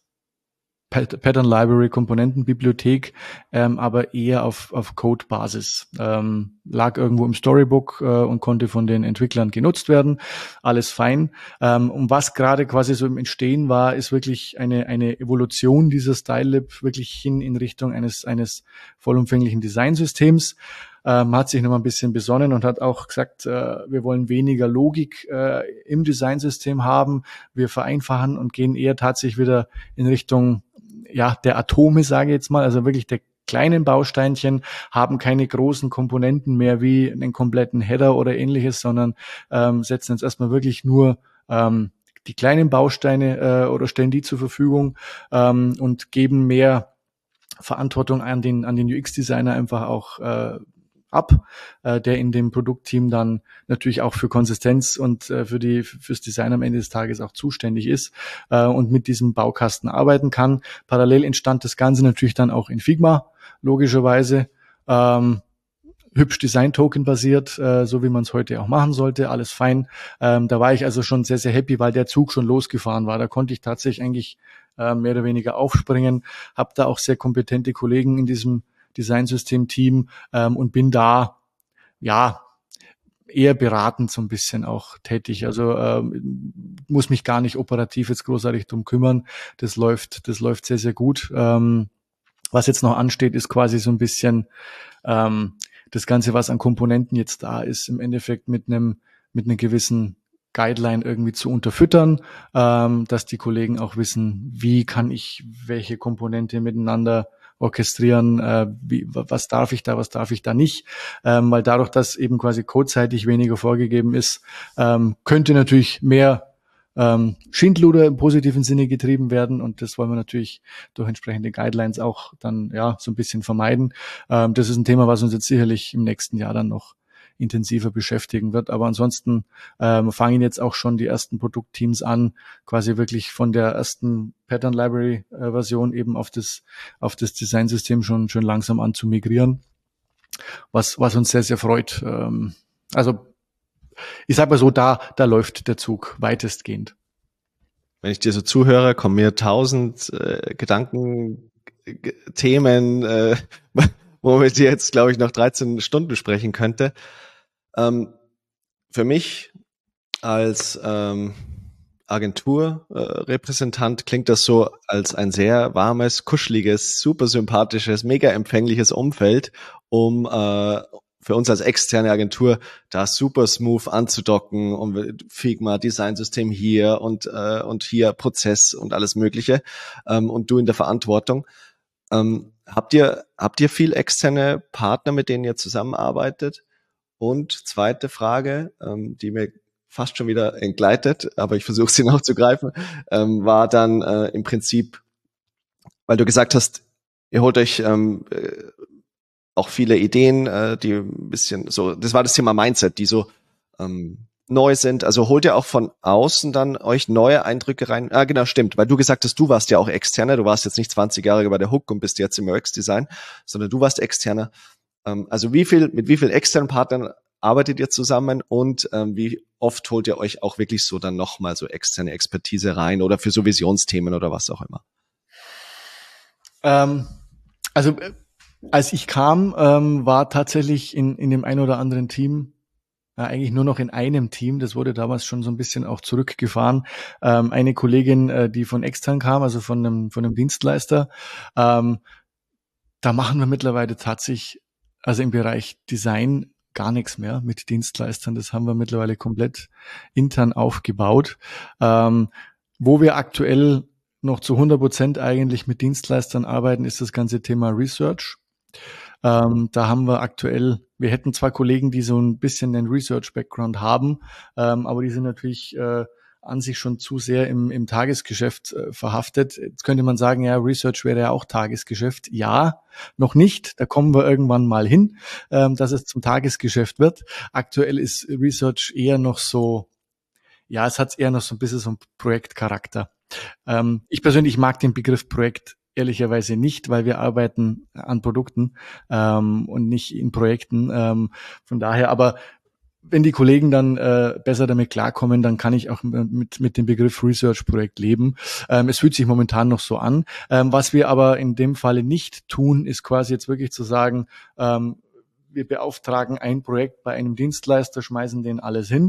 Pattern Library, Komponentenbibliothek, ähm, aber eher auf, auf Code-Basis. Ähm, lag irgendwo im Storybook äh, und konnte von den Entwicklern genutzt werden. Alles fein. Ähm, und was gerade quasi so im Entstehen war, ist wirklich eine, eine Evolution dieser StyleLib wirklich hin in Richtung eines, eines vollumfänglichen Designsystems. Ähm, hat sich nochmal ein bisschen besonnen und hat auch gesagt, äh, wir wollen weniger Logik äh, im Designsystem haben. Wir vereinfachen und gehen eher tatsächlich wieder in Richtung ja der Atome, sage ich jetzt mal, also wirklich der kleinen Bausteinchen, haben keine großen Komponenten mehr wie einen kompletten Header oder ähnliches, sondern ähm, setzen uns erstmal wirklich nur ähm, die kleinen Bausteine äh, oder stellen die zur Verfügung ähm, und geben mehr Verantwortung an den an den U X-Designer einfach auch äh, ab, äh, der in dem Produktteam dann natürlich auch für Konsistenz und äh, für die fürs Design am Ende des Tages auch zuständig ist äh, und mit diesem Baukasten arbeiten kann. Parallel entstand das Ganze natürlich dann auch in Figma, logischerweise. Ähm, hübsch Design-Token basiert, äh, so wie man es heute auch machen sollte, alles fein. Ähm, da war ich also schon sehr, sehr happy, weil der Zug schon losgefahren war. Da konnte ich tatsächlich eigentlich äh, mehr oder weniger aufspringen, habe da auch sehr kompetente Kollegen in diesem Designsystem-Team ähm, und bin da, ja, eher beratend so ein bisschen auch tätig. Also ähm, muss mich gar nicht operativ jetzt großartig drum kümmern. Das läuft, das läuft sehr, sehr gut. Ähm, was jetzt noch ansteht, ist quasi so ein bisschen ähm, das Ganze, was an Komponenten jetzt da ist, im Endeffekt mit einem mit einer gewissen Guideline irgendwie zu unterfüttern, ähm, dass die Kollegen auch wissen, wie kann ich welche Komponente miteinander orchestrieren, äh, wie, was darf ich da, was darf ich da nicht, ähm, weil dadurch, dass eben quasi codeseitig weniger vorgegeben ist, ähm, könnte natürlich mehr ähm, Schindluder im positiven Sinne getrieben werden und das wollen wir natürlich durch entsprechende Guidelines auch dann ja so ein bisschen vermeiden. Ähm, das ist ein Thema, was uns jetzt sicherlich im nächsten Jahr dann noch intensiver beschäftigen wird. Aber ansonsten ähm, fangen jetzt auch schon die ersten Produktteams an, quasi wirklich von der ersten Pattern Library äh, Version eben auf das auf das Designsystem schon schon langsam an zu migrieren, was was uns sehr sehr freut. Ähm, Also ich sag mal so, da, da läuft der Zug weitestgehend. Wenn ich dir so zuhöre, kommen mir tausend äh, Gedanken, G- Themen, äh, womit ich jetzt, glaube ich, noch dreizehn Stunden sprechen könnte. Ähm, für mich als ähm, Agenturrepräsentant äh, klingt das so als ein sehr warmes, kuscheliges, super sympathisches, mega empfängliches Umfeld, um äh, für uns als externe Agentur da super smooth anzudocken und Figma, Designsystem hier und äh, und hier Prozess und alles Mögliche ähm, und du in der Verantwortung. Ähm, habt ihr habt ihr viel externe Partner, mit denen ihr zusammenarbeitet? Und zweite Frage, ähm, die mir fast schon wieder entgleitet, aber ich versuche sie noch zu greifen, ähm, war dann äh, im Prinzip, weil du gesagt hast, ihr holt euch ähm, äh, auch viele Ideen, äh, die ein bisschen so, das war das Thema Mindset, die so ähm, neu sind. Also holt ihr auch von außen dann euch neue Eindrücke rein? Ah, genau, stimmt, weil du gesagt hast, du warst ja auch Externer, du warst jetzt nicht zwanzig Jahre bei der Hook und bist jetzt im U X-Design, sondern du warst Externer. Ähm, also wie viel, mit wie vielen externen Partnern arbeitet ihr zusammen und ähm, wie oft holt ihr euch auch wirklich so dann nochmal so externe Expertise rein oder für so Visionsthemen oder was auch immer? Ähm, also äh, als ich kam, ähm, war tatsächlich in, in dem ein oder anderen Team, äh, eigentlich nur noch in einem Team, das wurde damals schon so ein bisschen auch zurückgefahren, ähm, eine Kollegin, äh, die von extern kam, also von einem, von einem Dienstleister. Ähm, da machen wir mittlerweile tatsächlich, also im Bereich Design, gar nichts mehr mit Dienstleistern. Das haben wir mittlerweile komplett intern aufgebaut. Ähm, wo wir aktuell noch zu hundert Prozent eigentlich mit Dienstleistern arbeiten, ist das ganze Thema Research. Ähm, da haben wir aktuell, wir hätten zwar Kollegen, die so ein bisschen den Research-Background haben, ähm, aber die sind natürlich äh, an sich schon zu sehr im, im Tagesgeschäft äh, verhaftet. Jetzt könnte man sagen, ja, Research wäre ja auch Tagesgeschäft. Ja, noch nicht. Da kommen wir irgendwann mal hin, ähm, dass es zum Tagesgeschäft wird. Aktuell ist Research eher noch so, ja, es hat eher noch so ein bisschen so einen Projektcharakter. Ähm, ich persönlich mag den Begriff Projekt ehrlicherweise nicht, weil wir arbeiten an Produkten ähm, und nicht in Projekten. Ähm, von daher, aber wenn die Kollegen dann äh, besser damit klarkommen, dann kann ich auch mit mit dem Begriff Research-Projekt leben. Ähm, es fühlt sich momentan noch so an. Ähm, was wir aber in dem Falle nicht tun, ist quasi jetzt wirklich zu sagen, ähm, wir beauftragen ein Projekt bei einem Dienstleister, schmeißen den alles hin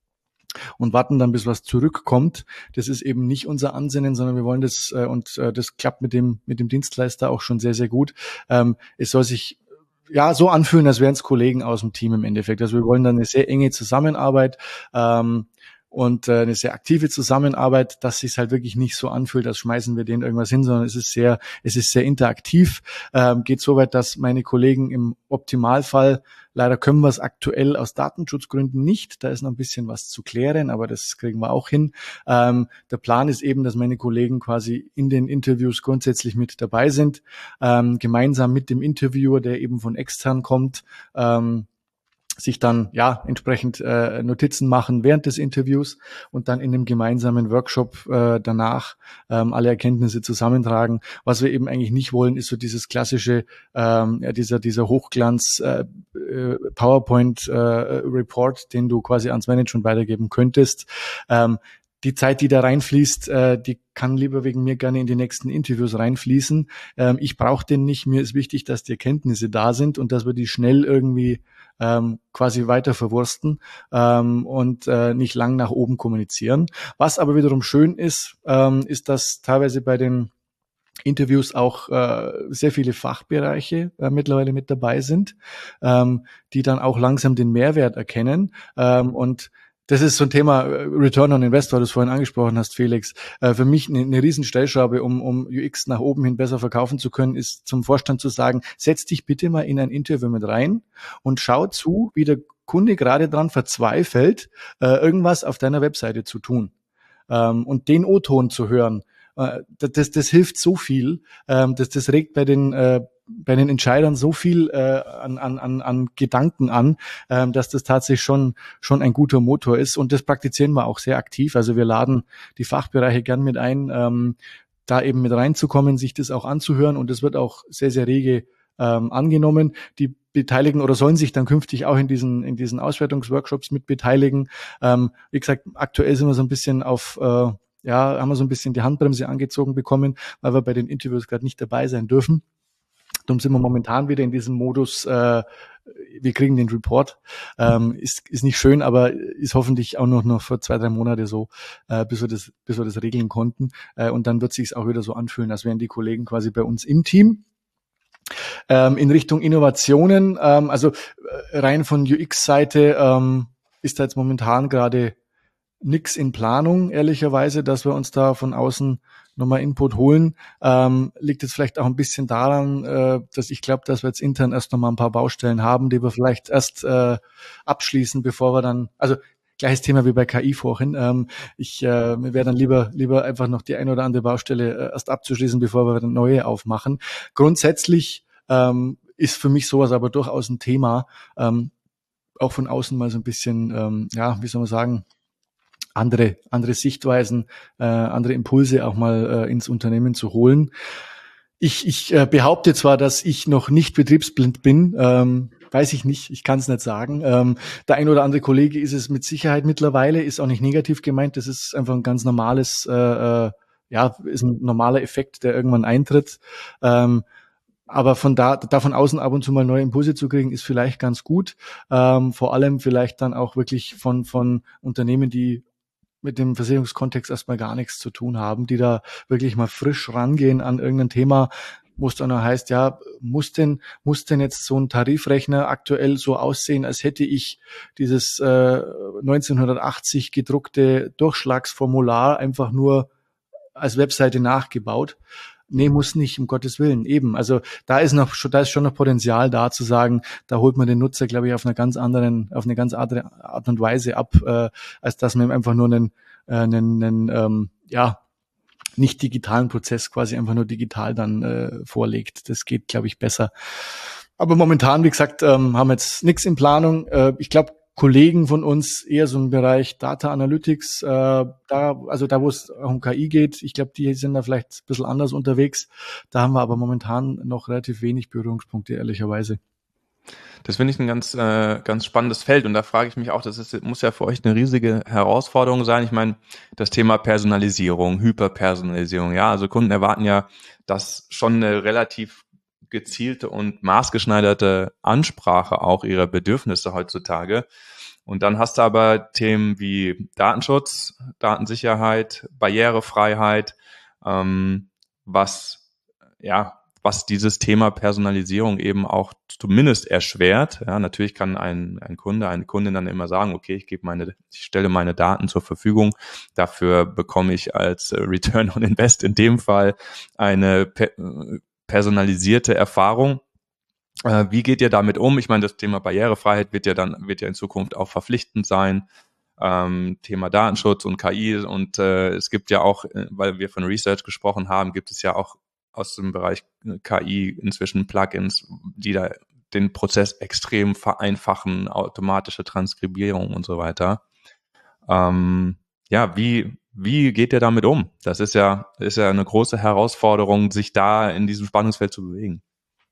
und warten dann, bis was zurückkommt. Das ist eben nicht unser Ansinnen, sondern wir wollen das, äh, und äh, das klappt mit dem mit dem Dienstleister auch schon sehr, sehr gut. Ähm, es soll sich ja so anfühlen, als wären es Kollegen aus dem Team im Endeffekt. Also wir wollen dann eine sehr enge Zusammenarbeit ähm, und äh, eine sehr aktive Zusammenarbeit, dass sich halt wirklich nicht so anfühlt, als schmeißen wir denen irgendwas hin, sondern es ist sehr, es ist sehr interaktiv. Ähm, geht so weit, dass meine Kollegen im Optimalfall, leider können wir es aktuell aus Datenschutzgründen nicht, da ist noch ein bisschen was zu klären, aber das kriegen wir auch hin. Ähm, der Plan ist eben, dass meine Kollegen quasi in den Interviews grundsätzlich mit dabei sind, ähm, gemeinsam mit dem Interviewer, der eben von extern kommt, ähm, sich dann ja entsprechend äh, Notizen machen während des Interviews und dann in einem gemeinsamen Workshop äh, danach ähm, alle Erkenntnisse zusammentragen. Was wir eben eigentlich nicht wollen, ist so dieses klassische, ähm, ja, dieser dieser Hochglanz äh, PowerPoint äh, Report, den du quasi ans Management weitergeben könntest. Ähm, Die Zeit, die da reinfließt, äh, die kann lieber wegen mir gerne in die nächsten Interviews reinfließen. Ähm, ich brauche den nicht. Mir ist wichtig, dass die Erkenntnisse da sind und dass wir die schnell irgendwie ähm, quasi weiter verwursten ähm, und äh, nicht lang nach oben kommunizieren. Was aber wiederum schön ist, ähm, ist, dass teilweise bei den Interviews auch äh, sehr viele Fachbereiche äh, mittlerweile mit dabei sind, ähm, die dann auch langsam den Mehrwert erkennen ähm, und das ist so ein Thema, Return on Investor, das du vorhin angesprochen hast, Felix. Äh, für mich eine, eine Riesenstellschraube, um, um U X nach oben hin besser verkaufen zu können, ist zum Vorstand zu sagen, setz dich bitte mal in ein Interview mit rein und schau zu, wie der Kunde gerade dran verzweifelt, äh, irgendwas auf deiner Webseite zu tun. Ähm, und den O-Ton zu hören, äh, das, das hilft so viel, ähm, das, das regt bei den äh, bei den Entscheidern so viel äh, an, an, an Gedanken an, ähm, dass das tatsächlich schon schon ein guter Motor ist. Und das praktizieren wir auch sehr aktiv. Also wir laden die Fachbereiche gern mit ein, ähm, da eben mit reinzukommen, sich das auch anzuhören. Und das wird auch sehr, sehr rege ähm, angenommen. Die beteiligen oder sollen sich dann künftig auch in diesen in diesen Auswertungsworkshops mit beteiligen. Ähm, wie gesagt, aktuell sind wir so ein bisschen auf äh, ja, haben wir so ein bisschen die Handbremse angezogen bekommen, weil wir bei den Interviews gerade nicht dabei sein dürfen. Darum sind wir momentan wieder in diesem Modus, äh, wir kriegen den Report. Ähm, ist, ist nicht schön, aber ist hoffentlich auch noch, noch für zwei, drei Monate so, äh, bis wir das, bis wir das regeln konnten. Äh, und dann wird sich's auch wieder so anfühlen, als wären die Kollegen quasi bei uns im Team. Ähm, in Richtung Innovationen, ähm, also rein von U X-Seite ähm, ist da jetzt momentan gerade nix in Planung, ehrlicherweise, dass wir uns da von außen nochmal Input holen. Ähm, liegt jetzt vielleicht auch ein bisschen daran, äh, dass ich glaube, dass wir jetzt intern erst nochmal ein paar Baustellen haben, die wir vielleicht erst äh, abschließen, bevor wir dann, also gleiches Thema wie bei K I vorhin. Ähm, ich äh, mir wäre dann lieber lieber einfach noch die eine oder andere Baustelle äh, erst abzuschließen, bevor wir eine neue aufmachen. Grundsätzlich ähm, ist für mich sowas aber durchaus ein Thema, ähm, auch von außen mal so ein bisschen, ähm, ja, wie soll man sagen, andere andere Sichtweisen, äh, andere Impulse auch mal äh, ins Unternehmen zu holen. Ich, ich äh, behaupte zwar, dass ich noch nicht betriebsblind bin, ähm, weiß ich nicht, ich kann es nicht sagen. Ähm, der ein oder andere Kollege ist es mit Sicherheit mittlerweile, ist auch nicht negativ gemeint, das ist einfach ein ganz normales, äh, äh, ja, ist ein normaler Effekt, der irgendwann eintritt. Ähm, aber von da, da von außen ab und zu mal neue Impulse zu kriegen, ist vielleicht ganz gut. Ähm, vor allem vielleicht dann auch wirklich von von Unternehmen, die mit dem Versicherungskontext erstmal gar nichts zu tun haben, die da wirklich mal frisch rangehen an irgendein Thema, wo es dann noch heißt, ja, muss denn, muss denn jetzt so ein Tarifrechner aktuell so aussehen, als hätte ich dieses äh, neunzehnhundertachtzig gedruckte Durchschlagsformular einfach nur als Webseite nachgebaut? Nee, muss nicht, um Gottes Willen, eben. Also da ist noch, da ist schon noch Potenzial da zu sagen, da holt man den Nutzer, glaube ich, auf einer ganz anderen, auf eine ganz andere Art und Weise ab, äh, als dass man ihm einfach nur einen, äh, einen, einen ähm, ja, nicht digitalen Prozess quasi einfach nur digital dann äh, vorlegt. Das geht, glaube ich, besser. Aber momentan, wie gesagt, ähm, haben wir jetzt nichts in Planung. Äh, ich glaube, Kollegen von uns eher so im Bereich Data Analytics, äh, da, also da, wo es auch um K I geht, ich glaube, die sind da vielleicht ein bisschen anders unterwegs. Da haben wir aber momentan noch relativ wenig Berührungspunkte, ehrlicherweise. Das finde ich ein ganz, äh, ganz spannendes Feld und da frage ich mich auch, das ist, muss ja für euch eine riesige Herausforderung sein. Ich meine, das Thema Personalisierung, Hyperpersonalisierung, ja, also Kunden erwarten ja, dass schon eine relativ gezielte und maßgeschneiderte Ansprache auch ihrer Bedürfnisse heutzutage. Und dann hast du aber Themen wie Datenschutz, Datensicherheit, Barrierefreiheit, ähm, was, ja, was dieses Thema Personalisierung eben auch zumindest erschwert. Ja, natürlich kann ein, ein Kunde, eine Kundin dann immer sagen, okay, ich gebe meine, ich stelle meine Daten zur Verfügung. Dafür bekomme ich als Return on Invest in dem Fall eine pe- personalisierte Erfahrung. Äh, wie geht ihr damit um? Ich meine, das Thema Barrierefreiheit wird ja dann, wird ja in Zukunft auch verpflichtend sein. Ähm, Thema Datenschutz und K I und äh, es gibt ja auch, weil wir von Research gesprochen haben, gibt es ja auch aus dem Bereich K I inzwischen Plugins, die da den Prozess extrem vereinfachen, automatische Transkribierung und so weiter. Ähm, ja, wie wie geht ihr damit um? Das ist ja ist ja eine große Herausforderung, sich da in diesem Spannungsfeld zu bewegen.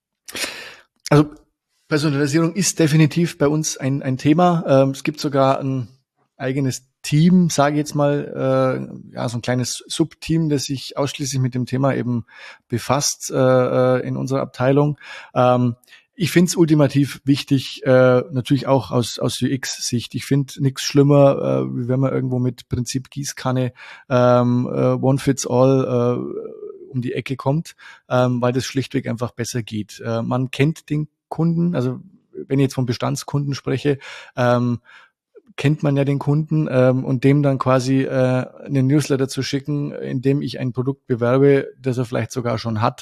Also Personalisierung ist definitiv bei uns ein ein Thema. Ähm, es gibt sogar ein eigenes Team, sage ich jetzt mal, äh, ja, so ein kleines Subteam, das sich ausschließlich mit dem Thema eben befasst äh, in unserer Abteilung. Ähm, ich finde es ultimativ wichtig, äh, natürlich auch aus aus U X-Sicht. Ich finde nichts schlimmer, äh, wie wenn man irgendwo mit Prinzip Gießkanne ähm, äh, One Fits All äh, um die Ecke kommt, ähm, weil das schlichtweg einfach besser geht. Äh, man kennt den Kunden, also wenn ich jetzt von Bestandskunden spreche, ähm, kennt man ja den Kunden ähm, und dem dann quasi äh, einen Newsletter zu schicken, in dem ich ein Produkt bewerbe, das er vielleicht sogar schon hat.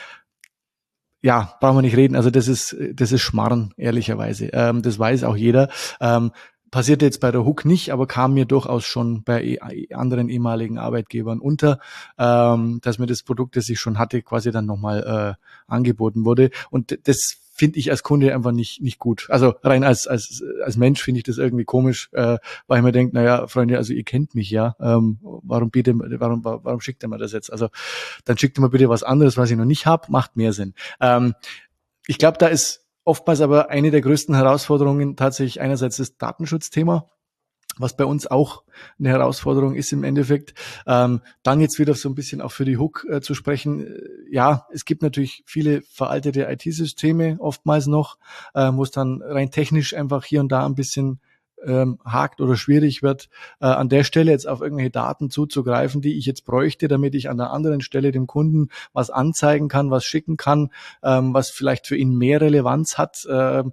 Ja, brauchen wir nicht reden. Also das ist das ist Schmarrn, ehrlicherweise. Ähm, das weiß auch jeder. Ähm, passierte jetzt bei der Hook nicht, aber kam mir durchaus schon bei e- anderen ehemaligen Arbeitgebern unter, ähm, dass mir das Produkt, das ich schon hatte, quasi dann nochmal äh, angeboten wurde. Und das finde ich als Kunde einfach nicht nicht gut. Also rein als als als Mensch finde ich das irgendwie komisch, äh, weil ich mir denke, naja, Freunde, also ihr kennt mich ja, ähm, warum bitte, warum warum schickt ihr mir das jetzt? Also dann schickt ihr mir bitte was anderes, was ich noch nicht habe, macht mehr Sinn. Ähm, ich glaube, da ist oftmals aber eine der größten Herausforderungen tatsächlich einerseits das Datenschutzthema, was bei uns auch eine Herausforderung ist im Endeffekt. Ähm, dann jetzt wieder so ein bisschen auch für die Hook äh, zu sprechen. Ja, es gibt natürlich viele veraltete I T-Systeme oftmals noch, äh, wo es dann rein technisch einfach hier und da ein bisschen ähm, hakt oder schwierig wird, äh, an der Stelle jetzt auf irgendwelche Daten zuzugreifen, die ich jetzt bräuchte, damit ich an der anderen Stelle dem Kunden was anzeigen kann, was schicken kann, ähm, was vielleicht für ihn mehr Relevanz hat. Ähm,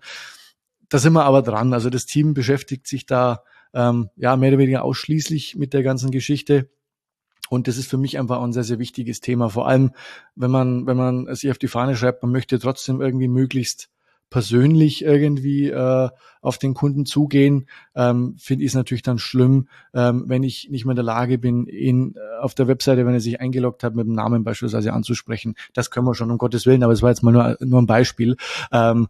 da sind wir aber dran. Also das Team beschäftigt sich da Ähm, ja, mehr oder weniger ausschließlich mit der ganzen Geschichte. Und das ist für mich einfach ein sehr, sehr wichtiges Thema. Vor allem, wenn man, wenn man sich auf die Fahne schreibt, man möchte trotzdem irgendwie möglichst persönlich irgendwie äh, auf den Kunden zugehen, ähm, finde ich es natürlich dann schlimm, ähm, wenn ich nicht mehr in der Lage bin, ihn äh, auf der Webseite, wenn er sich eingeloggt hat, mit dem Namen beispielsweise anzusprechen. Das können wir schon, um Gottes Willen, aber es war jetzt mal nur, nur ein Beispiel. Ähm,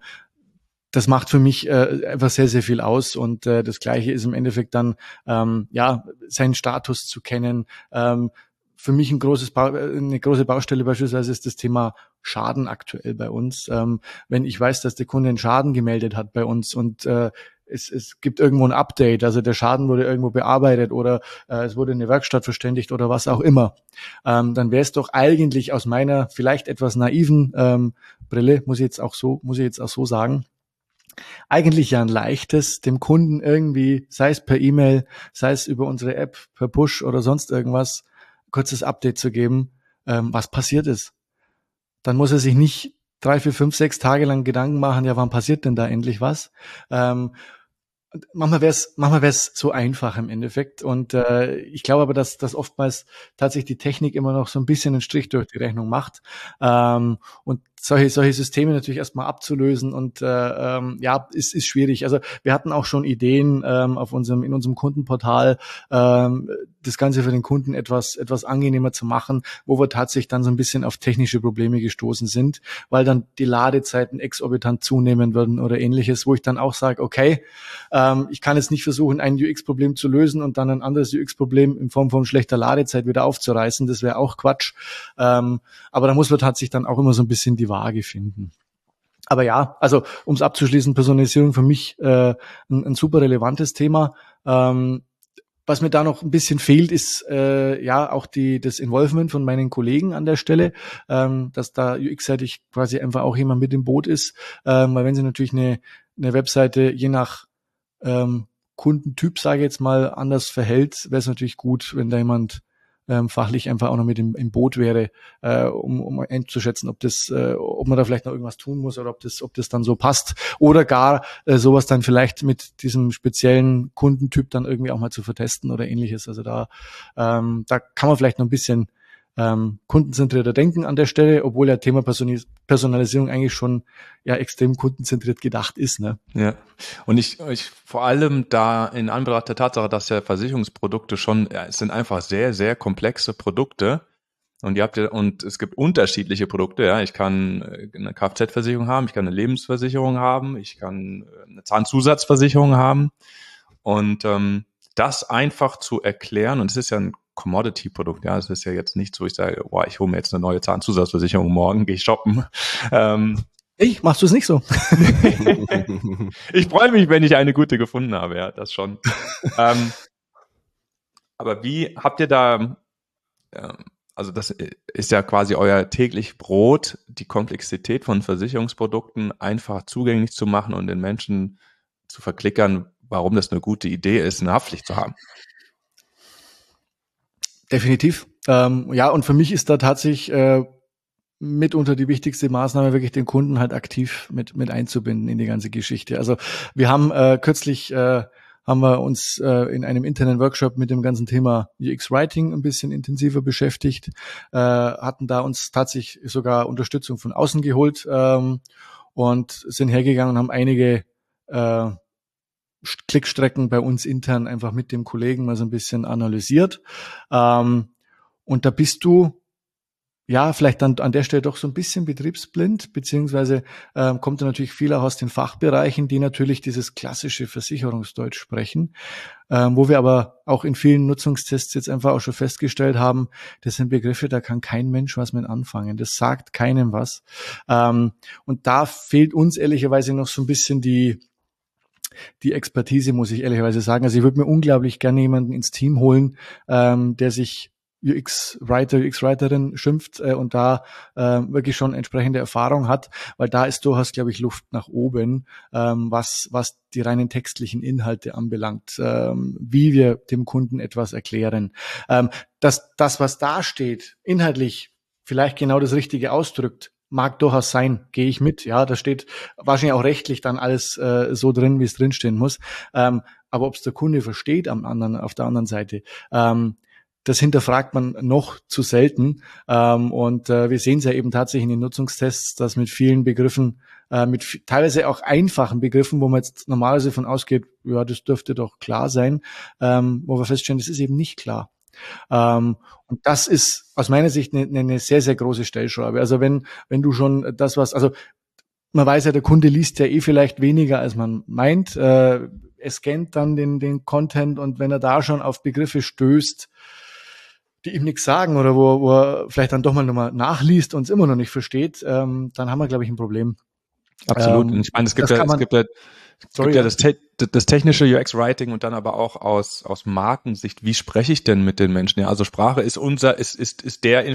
Das macht für mich äh, einfach sehr, sehr viel aus und äh, das Gleiche ist im Endeffekt dann, ähm, ja, seinen Status zu kennen. Ähm, für mich ein großes ba- eine große Baustelle beispielsweise ist das Thema Schaden aktuell bei uns. Ähm, wenn ich weiß, dass der Kunde einen Schaden gemeldet hat bei uns und äh, es, es gibt irgendwo ein Update, also der Schaden wurde irgendwo bearbeitet oder äh, es wurde eine Werkstatt verständigt oder was auch immer, ähm, dann wäre es doch eigentlich aus meiner vielleicht etwas naiven ähm, Brille, muss ich jetzt auch so, muss ich jetzt auch so sagen, eigentlich ja ein leichtes, dem Kunden irgendwie, sei es per E-Mail, sei es über unsere App, per Push oder sonst irgendwas, kurzes Update zu geben, ähm, was passiert ist. Dann muss er sich nicht drei, vier, fünf, sechs Tage lang Gedanken machen, ja, wann passiert denn da endlich was? Ähm, Manchmal wäre es manchmal wäre es so einfach im Endeffekt und äh, ich glaube aber, dass dass oftmals tatsächlich die Technik immer noch so ein bisschen einen Strich durch die Rechnung macht ähm, und solche solche Systeme natürlich erstmal abzulösen und äh, ähm, ja, ist ist schwierig. Also wir hatten auch schon Ideen ähm, auf unserem in unserem Kundenportal ähm, das Ganze für den Kunden etwas etwas angenehmer zu machen, wo wir tatsächlich dann so ein bisschen auf technische Probleme gestoßen sind, weil dann die Ladezeiten exorbitant zunehmen würden oder ähnliches, wo ich dann auch sage, okay, ähm, ich kann jetzt nicht versuchen, ein U X-Problem zu lösen und dann ein anderes U X-Problem in Form von schlechter Ladezeit wieder aufzureißen. Das wäre auch Quatsch. Ähm, aber da muss man tatsächlich dann auch immer so ein bisschen die Waage finden. Aber ja, also um es abzuschließen, Personalisierung für mich äh, ein, ein super relevantes Thema. Ähm, was mir da noch ein bisschen fehlt, ist äh, ja auch die das Involvement von meinen Kollegen an der Stelle, ähm, dass da U X-seitig quasi einfach auch jemand mit im Boot ist, ähm, weil wenn sie natürlich eine, eine Webseite je nach ähm, Kundentyp, sage ich jetzt mal, anders verhält, wäre es natürlich gut, wenn da jemand ähm, fachlich einfach auch noch mit im, im Boot wäre, äh, um, um einzuschätzen, ob das, äh, ob man da vielleicht noch irgendwas tun muss oder ob das, ob das dann so passt oder gar äh, sowas dann vielleicht mit diesem speziellen Kundentyp dann irgendwie auch mal zu vertesten oder ähnliches. Also da, ähm, da kann man vielleicht noch ein bisschen ähm, kundenzentrierter denken an der Stelle, obwohl ja Thema Personis- Personalisierung eigentlich schon ja extrem kundenzentriert gedacht ist, ne? Ja. Und ich, ich vor allem da in Anbetracht der Tatsache, dass ja Versicherungsprodukte schon, ja, es sind einfach sehr, sehr komplexe Produkte. Und ihr habt ja, und es gibt unterschiedliche Produkte, ja. Ich kann eine Kfz-Versicherung haben, ich kann eine Lebensversicherung haben, ich kann eine Zahnzusatzversicherung haben. Und ähm, das einfach zu erklären, und es ist ja ein Commodity-Produkt, ja, es ist ja jetzt nicht so, ich sage, boah, ich hole mir jetzt eine neue Zahnzusatzversicherung, morgen gehe ich shoppen. Ähm, Ich, machst du es nicht so? ich freue mich, wenn ich eine gute gefunden habe, ja, das schon. ähm, aber wie habt ihr da, ähm, also das ist ja quasi euer täglich Brot, die Komplexität von Versicherungsprodukten einfach zugänglich zu machen und den Menschen zu verklickern, warum das eine gute Idee ist, eine Haftpflicht zu haben. Definitiv. Ähm, ja, und für mich ist da tatsächlich äh, mitunter die wichtigste Maßnahme, wirklich den Kunden halt aktiv mit mit einzubinden in die ganze Geschichte. Also wir haben äh, kürzlich äh, haben wir uns äh, in einem internen Workshop mit dem ganzen Thema U X-Writing ein bisschen intensiver beschäftigt, äh, hatten da uns tatsächlich sogar Unterstützung von außen geholt ähm, und sind hergegangen und haben einige äh, Klickstrecken bei uns intern einfach mit dem Kollegen mal so ein bisschen analysiert. Ähm, und da bist du ja, vielleicht dann an der Stelle doch so ein bisschen betriebsblind, beziehungsweise ähm, kommt da natürlich viel auch aus den Fachbereichen, die natürlich dieses klassische Versicherungsdeutsch sprechen, ähm, wo wir aber auch in vielen Nutzungstests jetzt einfach auch schon festgestellt haben, das sind Begriffe, da kann kein Mensch was mit anfangen, das sagt keinem was. Ähm, und da fehlt uns ehrlicherweise noch so ein bisschen die die Expertise, muss ich ehrlicherweise sagen. Also ich würde mir unglaublich gerne jemanden ins Team holen, ähm, der sich U X-Writer, U X-Writerin schimpft äh, und da äh, wirklich schon entsprechende Erfahrung hat, weil da ist durchaus, glaube ich, Luft nach oben, ähm, was was die reinen textlichen Inhalte anbelangt, ähm, wie wir dem Kunden etwas erklären. Ähm, dass das, was da steht, inhaltlich vielleicht genau das Richtige ausdrückt, mag durchaus sein, gehe ich mit. Ja, da steht wahrscheinlich auch rechtlich dann alles äh, so drin, wie es drinstehen muss. Ähm, aber ob es der Kunde versteht am anderen, auf der anderen Seite, ähm, das hinterfragt man noch zu selten. Ähm, und äh, wir sehen es ja eben tatsächlich in den Nutzungstests, dass mit vielen Begriffen, äh, mit f- teilweise auch einfachen Begriffen, wo man jetzt normalerweise davon ausgeht, ja, das dürfte doch klar sein, ähm, wo wir feststellen, das ist eben nicht klar. Ähm, und das ist aus meiner Sicht eine, eine sehr, sehr große Stellschraube. Also wenn, wenn du schon das, was, also man weiß ja, der Kunde liest ja eh vielleicht weniger, als man meint. Äh, er scannt dann den, den Content und wenn er da schon auf Begriffe stößt, die ihm nichts sagen oder wo, wo er vielleicht dann doch mal nochmal nachliest und es immer noch nicht versteht, ähm, dann haben wir, glaube ich, ein Problem. Absolut. Ähm, und ich meine, es gibt das ja, kann es man, gibt ja, es sorry, gibt ja ja. das, te das technische U X-Writing und dann aber auch aus, aus Markensicht. Wie spreche ich denn mit den Menschen? Ja, also Sprache ist unser, ist, ist, ist der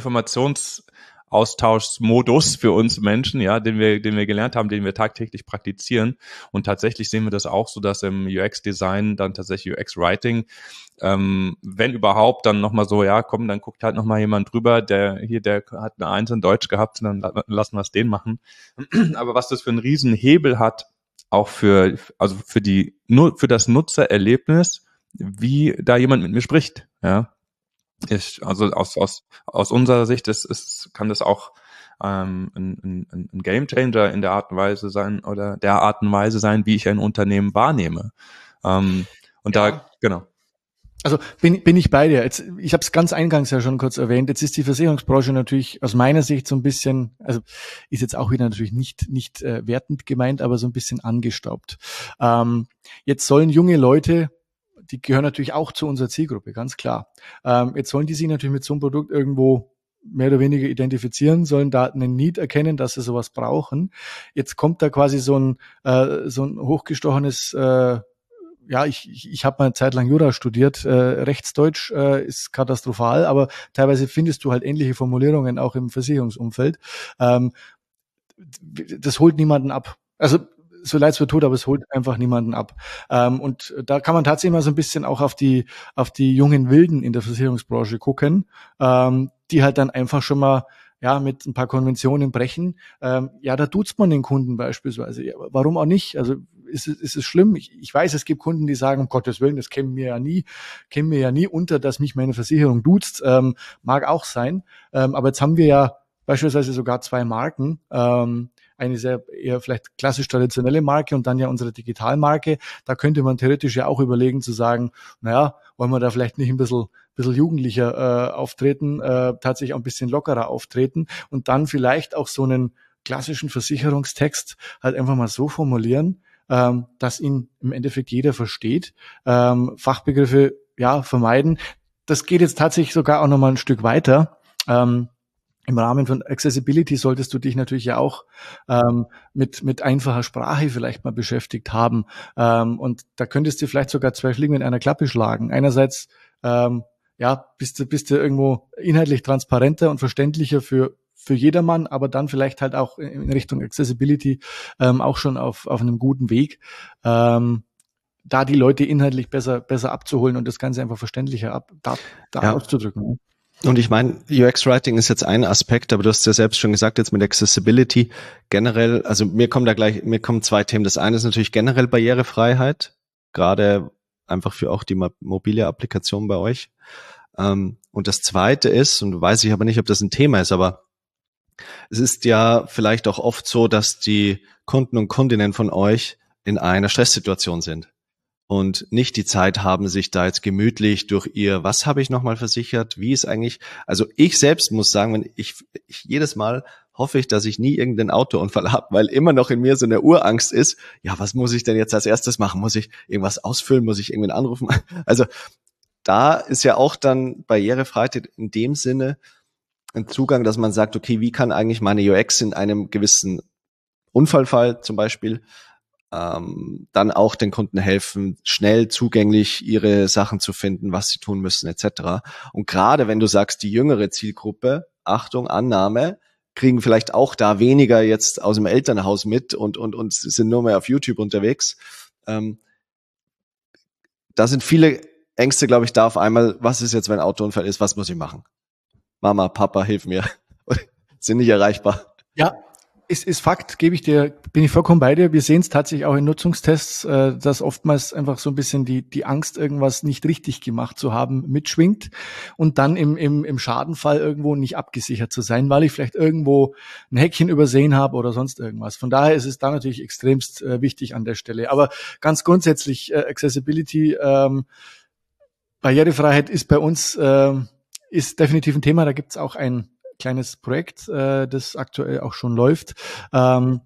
Informationsaustauschmodus für uns Menschen, ja, den wir, den wir gelernt haben, den wir tagtäglich praktizieren. Und tatsächlich sehen wir das auch so, dass im U X-Design dann tatsächlich U X-Writing, ähm, wenn überhaupt, dann nochmal so, ja, komm, dann guckt halt nochmal jemand drüber, der hier, der hat eine Eins in Deutsch gehabt, dann lassen wir es den machen. Aber was das für einen riesen Hebel hat, auch für, also für die, nur für das Nutzererlebnis, wie da jemand mit mir spricht, ja. Ich, also aus, aus, aus unserer Sicht ist, ist, kann das auch ähm, ein, ein, ein Gamechanger in der Art und Weise sein oder der Art und Weise sein, wie ich ein Unternehmen wahrnehme. Ähm, und Ja. da, genau. Also bin, bin ich bei dir. Jetzt, ich habe es ganz eingangs ja schon kurz erwähnt. Jetzt ist die Versicherungsbranche natürlich aus meiner Sicht so ein bisschen, also ist jetzt auch wieder natürlich nicht nicht äh, wertend gemeint, aber so ein bisschen angestaubt. Ähm, jetzt sollen junge Leute, die gehören natürlich auch zu unserer Zielgruppe, ganz klar. Ähm, jetzt sollen die sich natürlich mit so einem Produkt irgendwo mehr oder weniger identifizieren, sollen da einen Need erkennen, dass sie sowas brauchen. Jetzt kommt da quasi so ein äh, so ein hochgestochenes äh, ja, ich, ich, ich habe mal eine Zeit lang Jura studiert, äh, Rechtsdeutsch äh, ist katastrophal, aber teilweise findest du halt ähnliche Formulierungen auch im Versicherungsumfeld. Ähm, das holt niemanden ab. Also so leid es mir tut, aber es holt einfach niemanden ab. Ähm, und da kann man tatsächlich mal so ein bisschen auch auf die auf die jungen Wilden in der Versicherungsbranche gucken, ähm, die halt dann einfach schon mal ja mit ein paar Konventionen brechen. Ähm, ja, da duzt man den Kunden beispielsweise. Ja, warum auch nicht? Also ist es, ist es schlimm? Ich, ich weiß, es gibt Kunden, die sagen, um Gottes Willen, das käme mir ja nie, käme mir ja nie unter, dass mich meine Versicherung duzt. Ähm, mag auch sein. Ähm, aber jetzt haben wir ja beispielsweise sogar zwei Marken. Ähm, eine sehr eher vielleicht klassisch traditionelle Marke und dann ja unsere Digitalmarke. Da könnte man theoretisch ja auch überlegen zu sagen, naja, wollen wir da vielleicht nicht ein bisschen, bisschen jugendlicher äh, auftreten, äh, tatsächlich auch ein bisschen lockerer auftreten und dann vielleicht auch so einen klassischen Versicherungstext halt einfach mal so formulieren, ähm, dass ihn im Endeffekt jeder versteht. Ähm, Fachbegriffe, ja, vermeiden. Das geht jetzt tatsächlich sogar auch nochmal ein Stück weiter. Ähm, Im Rahmen von Accessibility solltest du dich natürlich ja auch ähm, mit mit einfacher Sprache vielleicht mal beschäftigt haben. Ähm, und da könntest du vielleicht sogar zwei Fliegen in einer Klappe schlagen. Einerseits ähm, ja, bist du bist du irgendwo inhaltlich transparenter und verständlicher für für jedermann, aber dann vielleicht halt auch in Richtung Accessibility ähm, auch schon auf auf einem guten Weg. Ähm, da die Leute inhaltlich besser besser abzuholen und das Ganze einfach verständlicher ab, da, da Ja. auszudrücken. Und ich meine, U X-Writing ist jetzt ein Aspekt, aber du hast ja selbst schon gesagt, jetzt mit Accessibility generell, also mir kommen da gleich, mir kommen zwei Themen. Das eine ist natürlich generell Barrierefreiheit, gerade einfach für auch die mobile Applikation bei euch. Und das zweite ist, und weiß ich aber nicht, ob das ein Thema ist, aber es ist ja vielleicht auch oft so, dass die Kunden und Kundinnen von euch in einer Stresssituation sind. und nicht die Zeit haben, sich da jetzt gemütlich durch ihr, was habe ich nochmal versichert, wie ist eigentlich, also ich selbst muss sagen, wenn ich, ich jedes Mal hoffe ich, dass ich nie irgendeinen Autounfall habe, weil immer noch in mir so eine Urangst ist, ja, was muss ich denn jetzt als erstes machen? Muss ich irgendwas ausfüllen? Muss ich irgendwen anrufen? Also da ist ja auch dann Barrierefreiheit in dem Sinne ein Zugang, dass man sagt, okay, wie kann eigentlich meine U X in einem gewissen Unfallfall zum Beispiel ähm, dann auch den Kunden helfen, schnell zugänglich ihre Sachen zu finden, was sie tun müssen et cetera. Und gerade wenn du sagst, die jüngere Zielgruppe, Achtung, Annahme, kriegen vielleicht auch da weniger jetzt aus dem Elternhaus mit und und und sind nur mehr auf YouTube unterwegs. Ähm, da sind viele Ängste, glaube ich, da auf einmal, was ist jetzt, wenn ein Autounfall ist, was muss ich machen? Mama, Papa, hilf mir. Sind nicht erreichbar. Ja, ist, ist Fakt, gebe ich dir, bin ich vollkommen bei dir. Wir sehen es tatsächlich auch in Nutzungstests, äh, dass oftmals einfach so ein bisschen die, die Angst, irgendwas nicht richtig gemacht zu haben, mitschwingt und dann im, im, im Schadenfall irgendwo nicht abgesichert zu sein, weil ich vielleicht irgendwo ein Häkchen übersehen habe oder sonst irgendwas. Von daher ist es da natürlich extremst äh, wichtig an der Stelle. Aber ganz grundsätzlich, äh, Accessibility, ähm, Barrierefreiheit ist bei uns, äh, ist definitiv ein Thema. Da gibt es auch ein kleines Projekt, äh, das aktuell auch schon läuft. Ähm,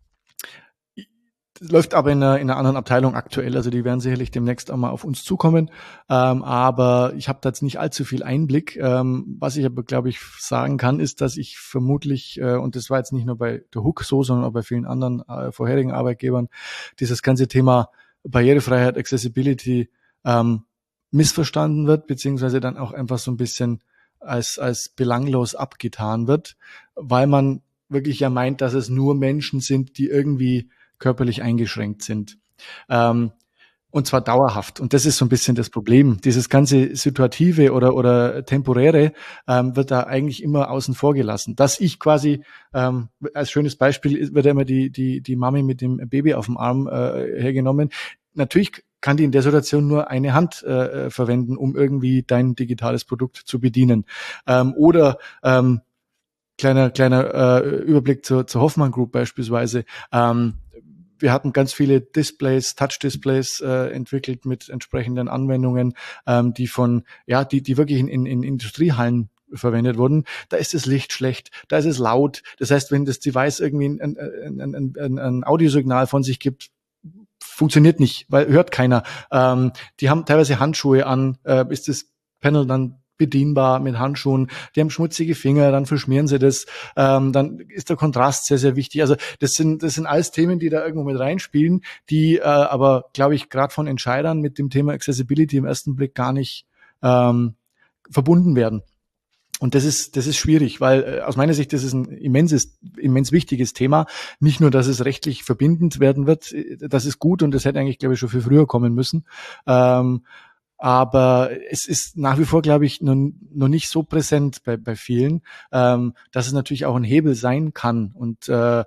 das läuft aber in einer, in einer anderen Abteilung aktuell, also die werden sicherlich demnächst auch mal auf uns zukommen. Ähm, aber ich habe da jetzt nicht allzu viel Einblick. Ähm, was ich aber, glaube ich, sagen kann, ist, dass ich vermutlich, äh, und das war jetzt nicht nur bei der Hook so, sondern auch bei vielen anderen äh, vorherigen Arbeitgebern, dieses ganze Thema Barrierefreiheit, Accessibility ähm, missverstanden wird, beziehungsweise dann auch einfach so ein bisschen als als belanglos abgetan wird, weil man wirklich ja meint, dass es nur Menschen sind, die irgendwie körperlich eingeschränkt sind. Ähm, und zwar dauerhaft. Und das ist so ein bisschen das Problem. Dieses ganze Situative oder oder Temporäre ähm, wird da eigentlich immer außen vor gelassen. Dass ich quasi, ähm, als schönes Beispiel wird immer die die die Mami mit dem Baby auf dem Arm äh, hergenommen. Natürlich kann die in der Situation nur eine Hand äh, verwenden, um irgendwie dein digitales Produkt zu bedienen. Ähm, oder ähm, kleiner kleiner äh, Überblick zur, zur Hoffmann Group beispielsweise. Ähm, wir hatten ganz viele Displays, Touch-Displays äh, entwickelt mit entsprechenden Anwendungen, ähm, die von ja, die die wirklich in, in, in Industriehallen verwendet wurden. Da ist das Licht schlecht, da ist es laut. Das heißt, wenn das Device irgendwie ein, ein, ein, ein, ein Audiosignal von sich gibt, funktioniert nicht, weil hört keiner. Ähm, die haben teilweise Handschuhe an, äh, ist das Panel dann bedienbar mit Handschuhen, die haben schmutzige Finger, dann verschmieren sie das, ähm, dann ist der Kontrast sehr, sehr wichtig. Also das sind das sind alles Themen, die da irgendwo mit reinspielen, die äh, aber, glaube ich, gerade von Entscheidern mit dem Thema Accessibility im ersten Blick gar nicht ähm, verbunden werden. Und das ist, das ist schwierig, weil äh, aus meiner Sicht das ist ein immenses, immens wichtiges Thema. Nicht nur, dass es rechtlich verbindend werden wird, das ist gut und das hätte eigentlich, glaube ich, schon viel früher kommen müssen. Ähm, aber es ist nach wie vor, glaube ich, noch, noch nicht so präsent bei, bei vielen, ähm, dass es natürlich auch ein Hebel sein kann. Und äh,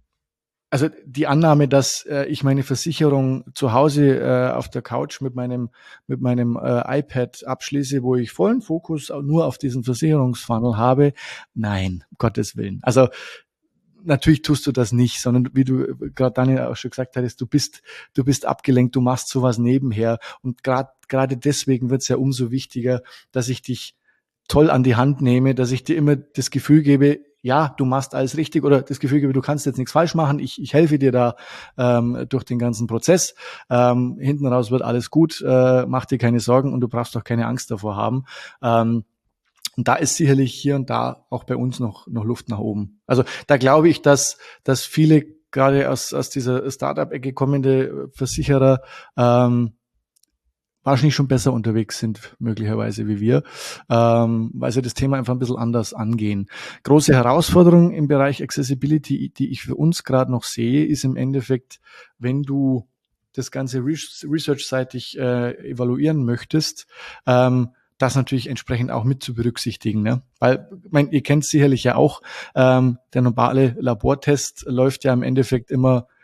also die Annahme, dass äh, ich meine Versicherung zu Hause äh, auf der Couch mit meinem mit meinem äh, iPad abschließe, wo ich vollen Fokus nur auf diesen Versicherungsfunnel habe, nein, um Gottes Willen. Also natürlich tust du das nicht, sondern wie du gerade Daniel auch schon gesagt hattest, du bist du bist abgelenkt, du machst sowas nebenher und gerade gerade deswegen wird es ja umso wichtiger, dass ich dich toll an die Hand nehme, dass ich dir immer das Gefühl gebe, ja, du machst alles richtig oder das Gefühl gebe, du kannst jetzt nichts falsch machen, ich, ich helfe dir da ähm, durch den ganzen Prozess. Ähm, hinten raus wird alles gut, äh, mach dir keine Sorgen und du brauchst doch keine Angst davor haben. Ähm, und da ist sicherlich hier und da auch bei uns noch noch Luft nach oben. Also da glaube ich, dass dass viele gerade aus aus dieser Startup-Ecke kommende Versicherer ähm, wahrscheinlich schon besser unterwegs sind, möglicherweise wie wir, ähm, weil sie das Thema einfach ein bisschen anders angehen. Große Herausforderung im Bereich Accessibility, die ich für uns gerade noch sehe, ist im Endeffekt, wenn du das Ganze research-seitig äh, evaluieren möchtest, ähm, das natürlich entsprechend auch mit zu berücksichtigen. Ne? Weil, ich mein, ihr kennt sicherlich ja auch, ähm, der normale Labortest läuft ja im Endeffekt immer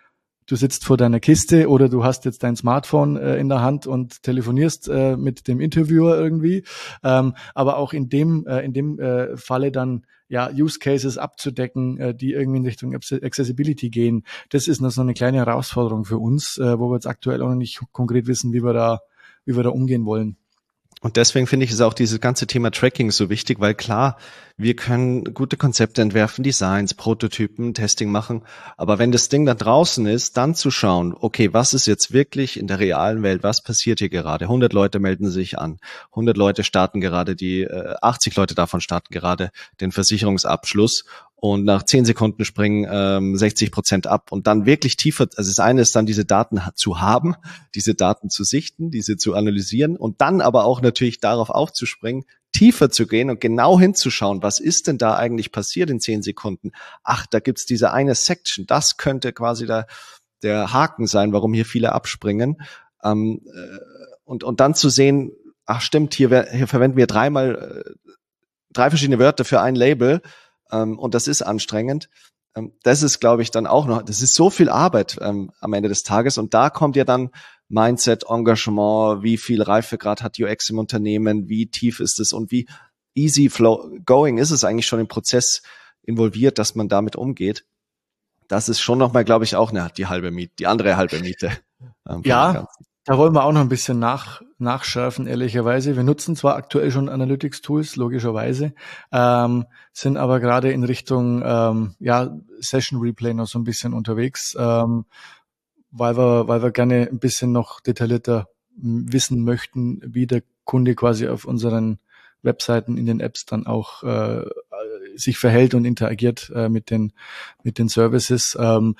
du sitzt vor deiner Kiste oder du hast jetzt dein Smartphone äh, in der Hand und telefonierst äh, mit dem Interviewer irgendwie. Ähm, aber auch in dem äh, in dem äh, Falle dann ja Use Cases abzudecken, äh, die irgendwie in Richtung Accessibility gehen. Das ist noch so eine kleine Herausforderung für uns, äh, wo wir jetzt aktuell auch noch nicht konkret wissen, wie wir da wie wir da umgehen wollen. Und deswegen finde ich es auch dieses ganze Thema Tracking so wichtig, weil klar, wir können gute Konzepte entwerfen, Designs, Prototypen, Testing machen. Aber wenn das Ding da draußen ist, dann zu schauen, okay, was ist jetzt wirklich in der realen Welt, was passiert hier gerade? hundert Leute melden sich an, hundert Leute starten gerade die, äh, achtzig Leute davon starten gerade den Versicherungsabschluss. Und nach zehn Sekunden springen ähm, sechzig Prozent ab und dann wirklich tiefer, also das eine ist dann diese Daten zu haben, diese Daten zu sichten, diese zu analysieren und dann aber auch natürlich darauf aufzuspringen, tiefer zu gehen und genau hinzuschauen, was ist denn da eigentlich passiert in zehn Sekunden? Ach, da gibt's diese eine Section, das könnte quasi der, der Haken sein, warum hier viele abspringen. Ähm, äh, und, und dann zu sehen, ach stimmt, hier, hier verwenden wir dreimal, äh, drei verschiedene Wörter für ein Label, Um, und das ist anstrengend. Um, das ist, glaube ich, dann auch noch, das ist so viel Arbeit um, am Ende des Tages. Und da kommt ja dann Mindset, Engagement, wie viel Reifegrad hat U X im Unternehmen, wie tief ist es und wie easy flow going ist es eigentlich schon im Prozess involviert, dass man damit umgeht. Das ist schon nochmal, glaube ich, auch eine, die halbe Miete, die andere halbe Miete. Um, ja. Da wollen wir auch noch ein bisschen nach, nachschärfen, ehrlicherweise. Wir nutzen zwar aktuell schon Analytics-Tools, logischerweise, ähm, sind aber gerade in Richtung ähm, ja Session Replay noch so ein bisschen unterwegs, ähm, weil wir, weil wir gerne ein bisschen noch detaillierter wissen möchten, wie der Kunde quasi auf unseren Webseiten in den Apps dann auch äh, sich verhält und interagiert äh, mit den mit den Services. Ähm,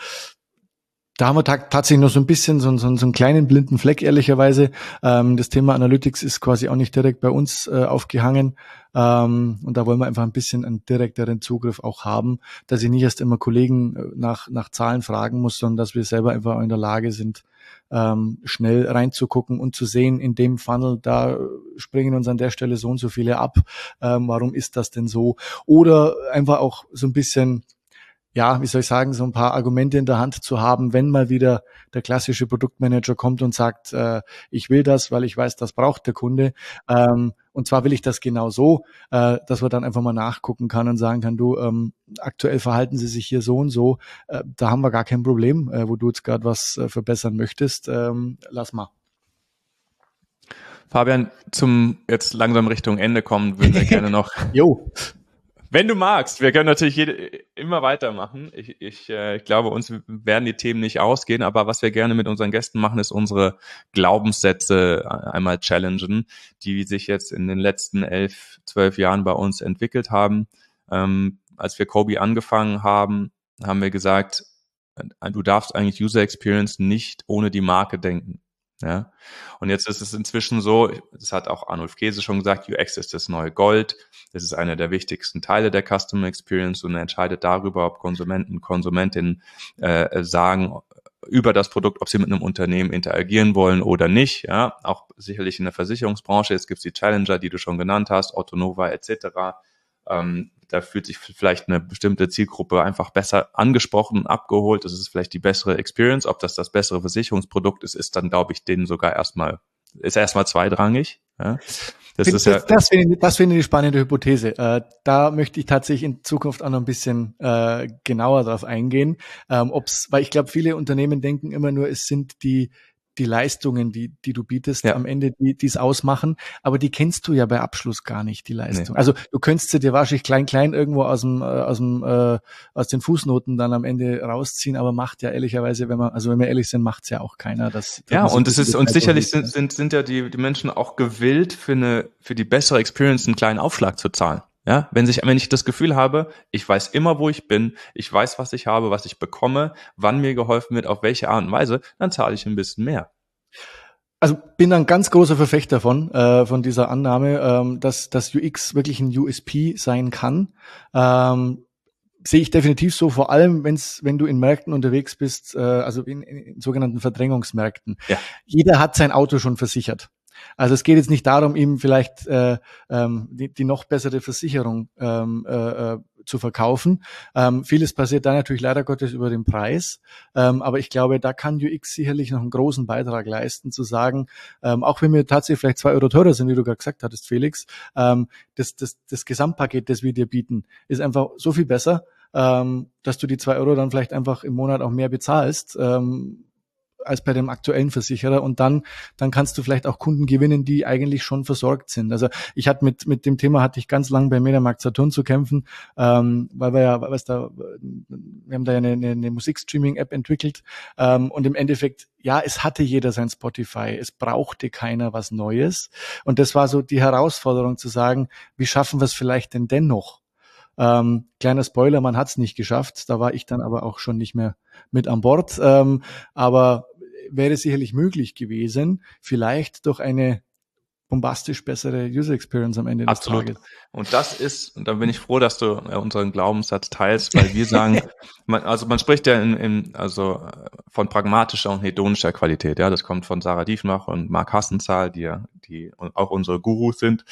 Da haben wir ta- tatsächlich noch so ein bisschen so, so, so einen kleinen blinden Fleck, ehrlicherweise. Ähm, das Thema Analytics ist quasi auch nicht direkt bei uns äh, aufgehangen. Ähm, und da wollen wir einfach ein bisschen einen direkteren Zugriff auch haben, dass ich nicht erst immer Kollegen nach, nach Zahlen fragen muss, sondern dass wir selber einfach in der Lage sind, ähm, schnell reinzugucken und zu sehen, in dem Funnel, da springen uns an der Stelle so und so viele ab. Ähm, warum ist das denn so? Oder einfach auch so ein bisschen, ja, wie soll ich sagen, so ein paar Argumente in der Hand zu haben, wenn mal wieder der klassische Produktmanager kommt und sagt, äh, ich will das, weil ich weiß, das braucht der Kunde. Ähm, und zwar will ich das genau so, äh, dass man dann einfach mal nachgucken kann und sagen kann, du, ähm, aktuell verhalten sie sich hier so und so, äh, da haben wir gar kein Problem, äh, wo du jetzt gerade was äh, verbessern möchtest. Ähm, lass mal. Fabian, zum jetzt langsam Richtung Ende kommen, würden wir gerne noch... Jo. Wenn du magst, wir können natürlich jede, immer weitermachen. Ich, ich, äh, ich glaube, uns werden die Themen nicht ausgehen, aber was wir gerne mit unseren Gästen machen, ist unsere Glaubenssätze einmal challengen, die sich jetzt in den letzten elf, zwölf Jahren bei uns entwickelt haben. Ähm, als wir Kobi angefangen haben, haben wir gesagt, du darfst eigentlich User Experience nicht ohne die Marke denken. Ja, und jetzt ist es inzwischen so, das hat auch Arnulf Käse schon gesagt, U X ist das neue Gold. Das ist einer der wichtigsten Teile der Customer Experience und er entscheidet darüber, ob Konsumenten, Konsumentinnen äh, sagen über das Produkt, ob sie mit einem Unternehmen interagieren wollen oder nicht. Ja, auch sicherlich in der Versicherungsbranche. Jetzt gibt es die Challenger, die du schon genannt hast, Otto Nova et cetera. Ähm, da fühlt sich vielleicht eine bestimmte Zielgruppe einfach besser angesprochen und abgeholt. Das ist vielleicht die bessere Experience. Ob das das bessere Versicherungsprodukt ist, ist dann, glaube ich, denen sogar erstmal, ist erstmal zweitrangig. Ja. Das, das, ist ja, das, finde ich, das finde ich eine spannende Hypothese. Äh, da möchte ich tatsächlich in Zukunft auch noch ein bisschen äh, genauer drauf eingehen. Ähm, ob's, weil ich glaube, viele Unternehmen denken immer nur, es sind die die Leistungen, die die du bietest, ja. am Ende, die es ausmachen, aber die kennst du ja bei Abschluss gar nicht, die Leistung. Nee. Also du könntest sie dir wahrscheinlich klein, klein irgendwo aus dem, aus dem, äh, aus den Fußnoten dann am Ende rausziehen, aber macht ja ehrlicherweise, wenn man, also wenn wir ehrlich sind, macht's ja auch keiner. Das, das ja, und es ist, und sicherlich sind, sind, sind ja die, die Menschen auch gewillt, für eine, für die bessere Experience einen kleinen Aufschlag zu zahlen. Ja, wenn sich, wenn ich das Gefühl habe, ich weiß immer, wo ich bin, ich weiß, was ich habe, was ich bekomme, wann mir geholfen wird, auf welche Art und Weise, dann zahle ich ein bisschen mehr. Also bin ein ganz großer Verfechter von, äh, von dieser Annahme, ähm, dass das U X wirklich ein U S P sein kann. Ähm, sehe ich definitiv so, vor allem wenn's, wenn du in Märkten unterwegs bist, äh, also in, in sogenannten Verdrängungsmärkten. Ja. Jeder hat sein Auto schon versichert. Also es geht jetzt nicht darum, ihm vielleicht äh, ähm, die, die noch bessere Versicherung ähm, äh, zu verkaufen. Ähm, vieles passiert da natürlich leider Gottes über den Preis, ähm, aber ich glaube, da kann U X sicherlich noch einen großen Beitrag leisten, zu sagen, ähm, auch wenn wir tatsächlich vielleicht zwei Euro teurer sind, wie du gerade gesagt hattest, Felix, ähm, das, das, das Gesamtpaket, das wir dir bieten, ist einfach so viel besser, ähm, dass du die zwei Euro dann vielleicht einfach im Monat auch mehr bezahlst, ähm, als bei dem aktuellen Versicherer, und dann dann kannst du vielleicht auch Kunden gewinnen, die eigentlich schon versorgt sind. Also ich hatte mit mit dem Thema hatte ich ganz lang bei Mediamarkt Saturn zu kämpfen, ähm, weil wir ja, was da, wir haben da ja eine, eine, eine Musikstreaming-App entwickelt, ähm, und im Endeffekt, ja, es hatte jeder sein Spotify, es brauchte keiner was Neues, und das war so die Herausforderung zu sagen, wie schaffen wir es vielleicht denn dennoch? Ähm, kleiner Spoiler, man hat es nicht geschafft, da war ich dann aber auch schon nicht mehr mit an Bord, ähm, aber wäre sicherlich möglich gewesen, vielleicht durch eine bombastisch bessere User Experience am Ende des Absolut. Tages. Und das ist, und da bin ich froh, dass du äh, unseren Glaubenssatz teilst, weil wir sagen, man, also man spricht ja in, in, also von pragmatischer und hedonischer Qualität, ja, das kommt von Sarah Diefenbach und Mark Hassenzahl, die ja, die auch unsere Gurus sind.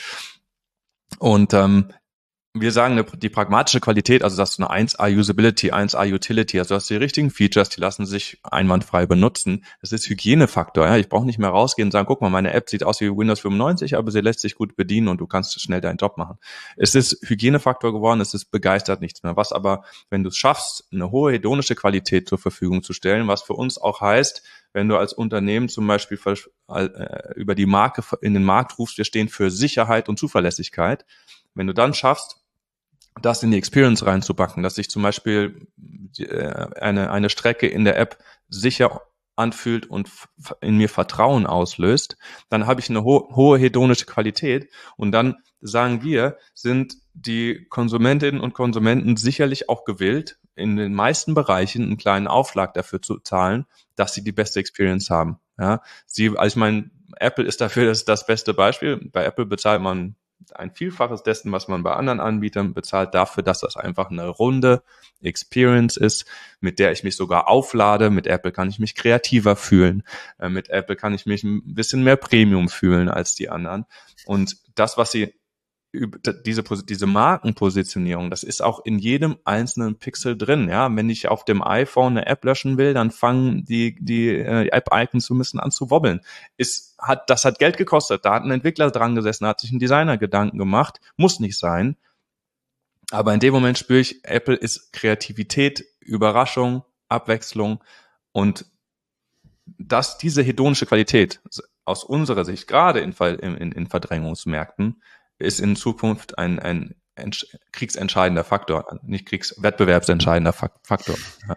Und ähm, wir sagen, die pragmatische Qualität, also dass du eine eins A Usability, eins A Utility, also dass die richtigen Features, die lassen sich einwandfrei benutzen. Das ist Hygienefaktor. Ja, ich brauche nicht mehr rausgehen und sagen, guck mal, meine App sieht aus wie Windows fünfundneunzig, aber sie lässt sich gut bedienen und du kannst schnell deinen Job machen. Es ist Hygienefaktor geworden, es ist begeistert nichts mehr. Was aber, wenn du es schaffst, eine hohe hedonische Qualität zur Verfügung zu stellen, was für uns auch heißt, wenn du als Unternehmen zum Beispiel über die Marke in den Markt rufst, wir stehen für Sicherheit und Zuverlässigkeit. Wenn du dann schaffst, das in die Experience reinzupacken, dass sich zum Beispiel eine, eine Strecke in der App sicher anfühlt und in mir Vertrauen auslöst, dann habe ich eine ho- hohe hedonische Qualität, und dann sagen wir, sind die Konsumentinnen und Konsumenten sicherlich auch gewillt, in den meisten Bereichen einen kleinen Aufschlag dafür zu zahlen, dass sie die beste Experience haben. Ja, sie, also ich meine, Apple ist dafür das, das beste Beispiel. Bei Apple bezahlt man ein Vielfaches dessen, was man bei anderen Anbietern bezahlt, dafür, dass das einfach eine runde Experience ist, mit der ich mich sogar auflade. Mit Apple kann ich mich kreativer fühlen. Äh, mit Apple kann ich mich ein bisschen mehr Premium fühlen als die anderen. Und das, was sie diese diese Markenpositionierung, das ist auch in jedem einzelnen Pixel drin. Ja, wenn ich auf dem iPhone eine App löschen will, dann fangen die die äh, App-Icons so ein bisschen an zu wobbeln. Ist hat das hat Geld gekostet. Da hat ein Entwickler dran gesessen, hat sich ein Designer Gedanken gemacht. Muss nicht sein. Aber in dem Moment spüre ich, Apple ist Kreativität, Überraschung, Abwechslung, und dass diese hedonische Qualität aus unserer Sicht gerade in in, in Verdrängungsmärkten ist in Zukunft ein, ein kriegsentscheidender Faktor, nicht kriegswettbewerbsentscheidender Faktor. Ja.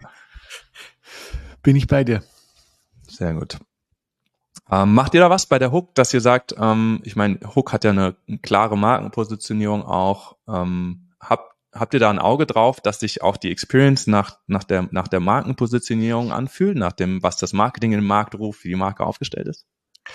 Bin ich bei dir. Sehr gut. Ähm, macht ihr da was bei der Hook, dass ihr sagt, ähm, ich meine, Hook hat ja eine, eine klare Markenpositionierung auch, ähm, habt, habt ihr da ein Auge drauf, dass sich auch die Experience nach, nach der, nach der Markenpositionierung anfühlt, nach dem, was das Marketing in den Markt ruft, wie die Marke aufgestellt ist?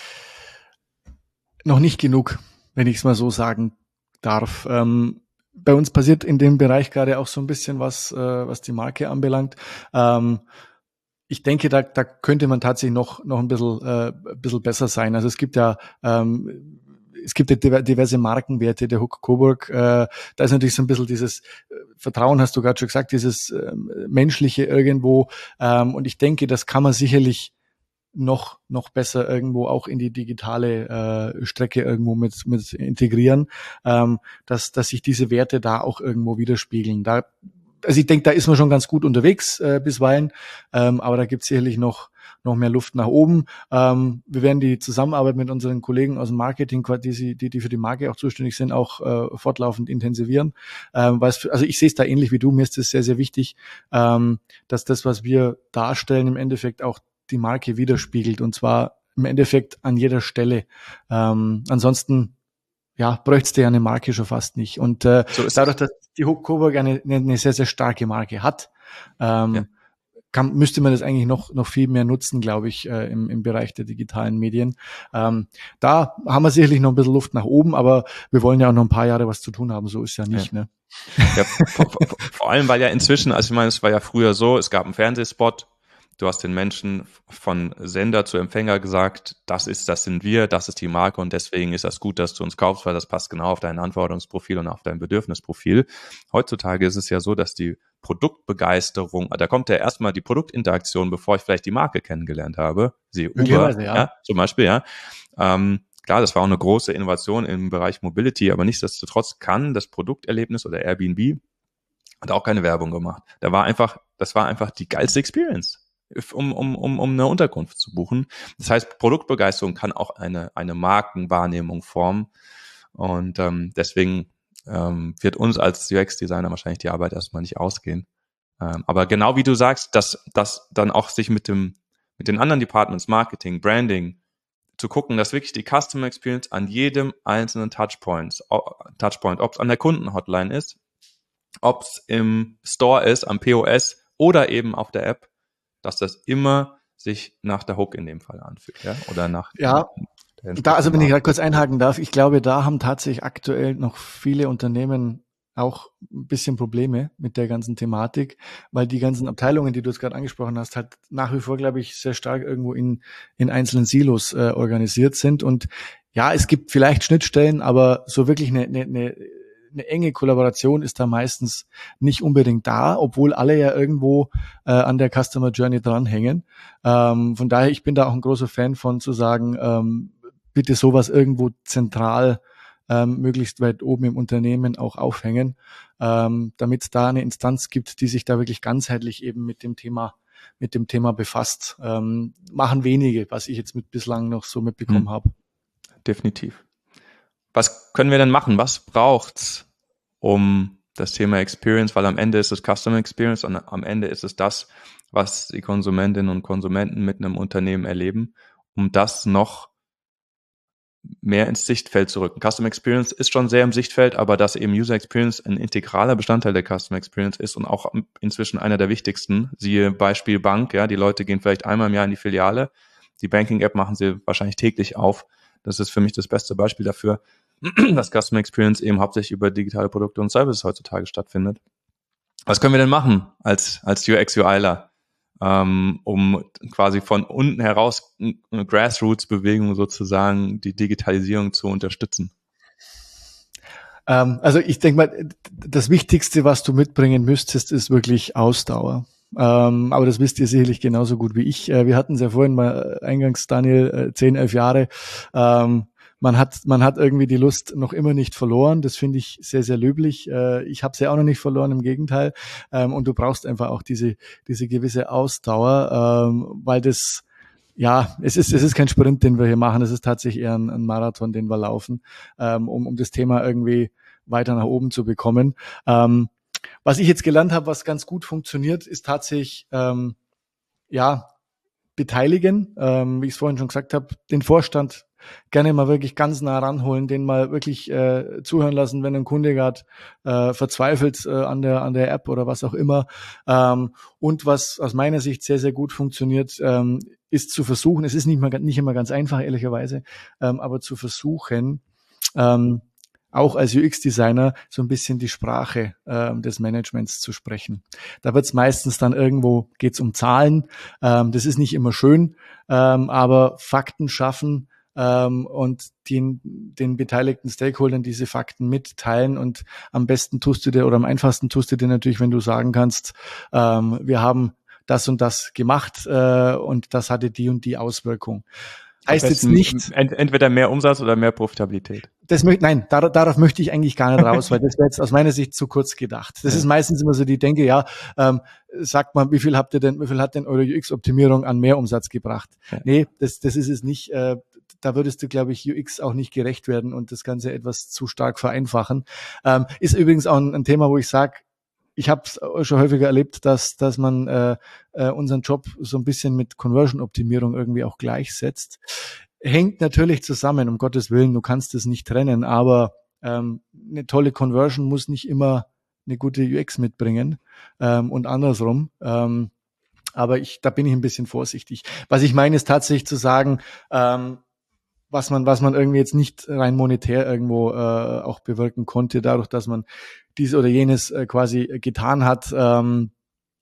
Noch nicht genug, wenn ich es mal so sagen darf. Ähm, bei uns passiert in dem Bereich gerade auch so ein bisschen was, äh, was die Marke anbelangt. Ähm, ich denke, da, da könnte man tatsächlich noch noch ein bisschen, äh, ein bisschen besser sein. Also es gibt ja ähm, es gibt ja diverse Markenwerte der Hook Coburg. Äh, da ist natürlich so ein bisschen dieses Vertrauen, hast du gerade schon gesagt, dieses äh, menschliche irgendwo. Ähm, und ich denke, das kann man sicherlich noch noch besser irgendwo auch in die digitale äh, Strecke irgendwo mit mit integrieren, ähm, dass dass sich diese Werte da auch irgendwo widerspiegeln. Da, also ich denke, da ist man schon ganz gut unterwegs äh, bisweilen, ähm, aber da gibt es sicherlich noch noch mehr Luft nach oben. Ähm, wir werden die Zusammenarbeit mit unseren Kollegen aus dem Marketing, die die, die für die Marke auch zuständig sind, auch äh, fortlaufend intensivieren. Ähm, weil es, also ich sehe es da ähnlich wie du. Mir ist es sehr sehr wichtig, ähm, dass das, was wir darstellen, im Endeffekt auch die Marke widerspiegelt, und zwar im Endeffekt an jeder Stelle. Ähm, ansonsten, ja, bräuchte ja eine Marke schon fast nicht. Und äh, so dadurch, dass die Hook Coburg eine, eine sehr, sehr starke Marke hat, ähm, ja. kann, müsste man das eigentlich noch noch viel mehr nutzen, glaube ich, äh, im, im Bereich der digitalen Medien. Ähm, da haben wir sicherlich noch ein bisschen Luft nach oben, aber wir wollen ja auch noch ein paar Jahre was zu tun haben, so ist ja nicht, ja. ne? Ja, vor, vor, vor allem, weil ja inzwischen, also ich meine, es war ja früher so, es gab einen Fernsehspot, Du hast den Menschen von Sender zu Empfänger gesagt, das ist, das sind wir, das ist die Marke und deswegen ist das gut, dass du uns kaufst, weil das passt genau auf dein Anforderungsprofil und auf dein Bedürfnisprofil. Heutzutage ist es ja so, dass die Produktbegeisterung, da kommt ja erstmal die Produktinteraktion, bevor ich vielleicht die Marke kennengelernt habe. Sie Uber, ja. ja, zum Beispiel, ja. Ähm, klar, das war auch eine große Innovation im Bereich Mobility, aber nichtsdestotrotz kann das Produkterlebnis oder Airbnb hat auch keine Werbung gemacht. Da war einfach, das war einfach die geilste Experience. Um, um, um, um eine Unterkunft zu buchen. Das heißt, Produktbegeisterung kann auch eine, eine Markenwahrnehmung formen. Und ähm, deswegen ähm, wird uns als U X-Designer wahrscheinlich die Arbeit erstmal nicht ausgehen. Ähm, aber genau wie du sagst, dass, dass dann auch sich mit dem, mit den anderen Departments, Marketing, Branding, zu gucken, dass wirklich die Customer Experience an jedem einzelnen Touchpoint, Touchpoint, ob es an der Kundenhotline ist, ob es im Store ist, am P O S oder eben auf der App, dass das immer sich nach der Hook in dem Fall anfühlt, ja, oder nach ja, da, also wenn ich gerade kurz einhaken darf, ich glaube, da haben tatsächlich aktuell noch viele Unternehmen auch ein bisschen Probleme mit der ganzen Thematik, weil die ganzen Abteilungen, die du jetzt gerade angesprochen hast, halt nach wie vor, glaube ich, sehr stark irgendwo in in einzelnen Silos äh, organisiert sind und ja, es gibt vielleicht Schnittstellen, aber so wirklich eine, eine, eine eine enge Kollaboration ist da meistens nicht unbedingt da, obwohl alle ja irgendwo äh, an der Customer Journey dranhängen. Ähm, von daher, ich bin da auch ein großer Fan von zu sagen, ähm, bitte sowas irgendwo zentral ähm, möglichst weit oben im Unternehmen auch aufhängen, ähm, damit es da eine Instanz gibt, die sich da wirklich ganzheitlich eben mit dem Thema mit dem Thema befasst. Ähm, machen wenige, was ich jetzt mit bislang noch so mitbekommen hm. habe. Definitiv. Was können wir denn machen? Was braucht's, um das Thema Experience, weil am Ende ist es Customer Experience und am Ende ist es das, was die Konsumentinnen und Konsumenten mit einem Unternehmen erleben, um das noch mehr ins Sichtfeld zu rücken. Customer Experience ist schon sehr im Sichtfeld, aber dass eben User Experience ein integraler Bestandteil der Customer Experience ist und auch inzwischen einer der wichtigsten. Siehe Beispiel Bank, ja, die Leute gehen vielleicht einmal im Jahr in die Filiale, die Banking-App machen sie wahrscheinlich täglich auf. Das ist für mich das beste Beispiel dafür, dass Customer Experience eben hauptsächlich über digitale Produkte und Services heutzutage stattfindet. Was können wir denn machen als, als U X-UIler, ähm, um quasi von unten heraus eine Grassroots-Bewegung sozusagen die Digitalisierung zu unterstützen? Ähm, also ich denke mal, das Wichtigste, was du mitbringen müsstest, ist wirklich Ausdauer. Ähm, aber das wisst ihr sicherlich genauso gut wie ich. Äh, wir hatten es ja vorhin mal eingangs, Daniel, äh, zehn, elf Jahre. Ähm, man hat man hat irgendwie die Lust noch immer nicht verloren. Das finde ich sehr, sehr löblich. Äh, ich habe sie auch noch nicht verloren, im Gegenteil. Ähm, und du brauchst einfach auch diese diese gewisse Ausdauer, ähm, weil das, ja, es ist es ist kein Sprint, den wir hier machen. Es ist tatsächlich eher ein, ein Marathon, den wir laufen, ähm, um um das Thema irgendwie weiter nach oben zu bekommen. Ähm, Was ich jetzt gelernt habe, was ganz gut funktioniert, ist tatsächlich, ähm, ja, beteiligen, ähm, wie ich es vorhin schon gesagt habe, den Vorstand gerne mal wirklich ganz nah ranholen, den mal wirklich äh, zuhören lassen, wenn ein Kunde gerade äh, verzweifelt äh, an der an der App oder was auch immer. Ähm, und was aus meiner Sicht sehr, sehr gut funktioniert, ähm, ist zu versuchen, es ist nicht, mal, nicht immer ganz einfach, ehrlicherweise, ähm, aber zu versuchen, ähm, auch als U X-Designer so ein bisschen die Sprache äh, des Managements zu sprechen. Da wird es meistens dann irgendwo, geht es um Zahlen. Ähm, das ist nicht immer schön, ähm, aber Fakten schaffen ähm, und den, den beteiligten Stakeholdern diese Fakten mitteilen. Und am besten tust du dir, oder am einfachsten tust du dir natürlich, wenn du sagen kannst, ähm, wir haben das und das gemacht äh, und das hatte die und die Auswirkung. Heißt jetzt nicht entweder mehr Umsatz oder mehr Profitabilität. Das möchte, nein, dar, darauf möchte ich eigentlich gar nicht raus, weil das wäre jetzt aus meiner Sicht zu kurz gedacht. Das ja. ist meistens immer so die Denke, ja, ähm, sagt mal, wie viel habt ihr denn, wie viel hat denn eure U X-Optimierung an Mehrumsatz gebracht? Ja. Nee, das, das ist es nicht. Äh, da würdest du, glaube ich, U X auch nicht gerecht werden und das Ganze etwas zu stark vereinfachen. Ähm, ist übrigens auch ein, ein Thema, wo ich sage, ich habe es schon häufiger erlebt, dass dass man äh, äh, unseren Job so ein bisschen mit Conversion-Optimierung irgendwie auch gleichsetzt. Hängt natürlich zusammen, um Gottes Willen, du kannst es nicht trennen, aber ähm, eine tolle Conversion muss nicht immer eine gute U X mitbringen ähm, und andersrum. Ähm, aber ich, da bin ich ein bisschen vorsichtig. Was ich meine, ist tatsächlich zu sagen, ähm, was man, was man irgendwie jetzt nicht rein monetär irgendwo äh, auch bewirken konnte, dadurch, dass man dies oder jenes äh, quasi getan hat. Ähm,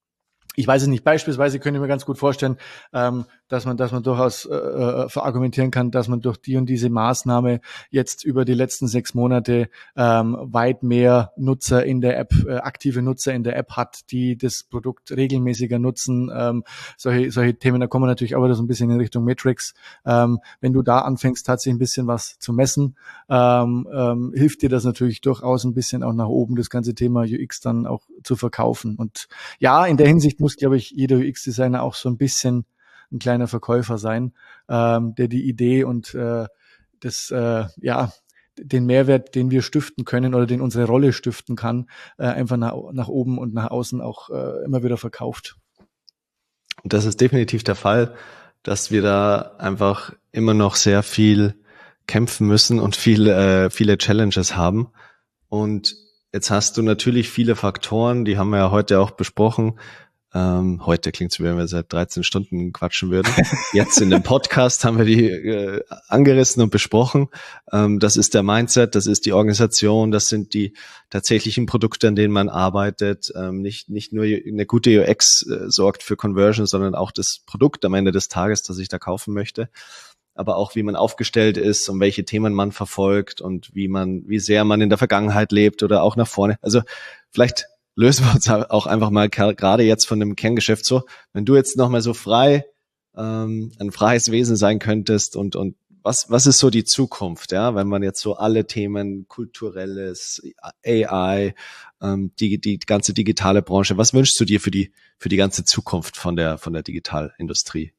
Ich weiß es nicht. Beispielsweise könnte ich mir ganz gut vorstellen, ähm, dass man, dass man durchaus äh, verargumentieren kann, dass man durch die und diese Maßnahme jetzt über die letzten sechs Monate ähm, weit mehr Nutzer in der App, äh, aktive Nutzer in der App hat, die das Produkt regelmäßiger nutzen. Ähm, solche, solche Themen, da kommen wir natürlich auch wieder so ein bisschen in Richtung Metrics. Ähm, wenn du da anfängst, tatsächlich ein bisschen was zu messen, ähm, ähm, hilft dir das natürlich durchaus ein bisschen auch nach oben, das ganze Thema U X dann auch zu verkaufen. Und ja, in der Hinsicht muss, glaube ich, jeder U X-Designer auch so ein bisschen ein kleiner Verkäufer sein, ähm, der die Idee und äh, das, äh, ja, den Mehrwert, den wir stiften können oder den unsere Rolle stiften kann, äh, einfach nach, nach oben und nach außen auch äh, immer wieder verkauft. Und das ist definitiv der Fall, dass wir da einfach immer noch sehr viel kämpfen müssen und viel, äh, viele Challenges haben. Und jetzt hast du natürlich viele Faktoren, die haben wir ja heute auch besprochen. Ähm, heute klingt es, wie wenn wir seit dreizehn Stunden quatschen würden. Jetzt in dem Podcast haben wir die äh, angerissen und besprochen. Ähm, das ist der Mindset, das ist die Organisation, das sind die tatsächlichen Produkte, an denen man arbeitet. Ähm, nicht, nicht nur eine gute U X äh, sorgt für Conversion, sondern auch das Produkt am Ende des Tages, das ich da kaufen möchte. Aber auch, wie man aufgestellt ist und welche Themen man verfolgt und wie man, wie sehr man in der Vergangenheit lebt oder auch nach vorne. Also vielleicht lösen wir uns auch einfach mal gerade jetzt von dem Kerngeschäft so. Wenn du jetzt nochmal so frei, ähm, ein freies Wesen sein könntest und, und was, was ist so die Zukunft, ja? Wenn man jetzt so alle Themen, kulturelles, A I, ähm, die, die ganze digitale Branche, was wünschst du dir für die, für die ganze Zukunft von der, von der Digitalindustrie?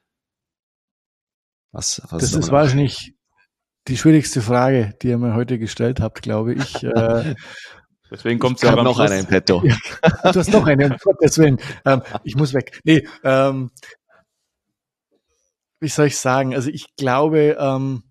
Was, was das ist wahrscheinlich die schwierigste Frage, die ihr mir heute gestellt habt, glaube ich. Äh, Deswegen kommt es ja noch einer im Petto. Ja, du hast noch eine, um Gottes Willen. Ähm, ich muss weg. Nee, ähm, wie soll ich sagen? Also ich glaube, ähm,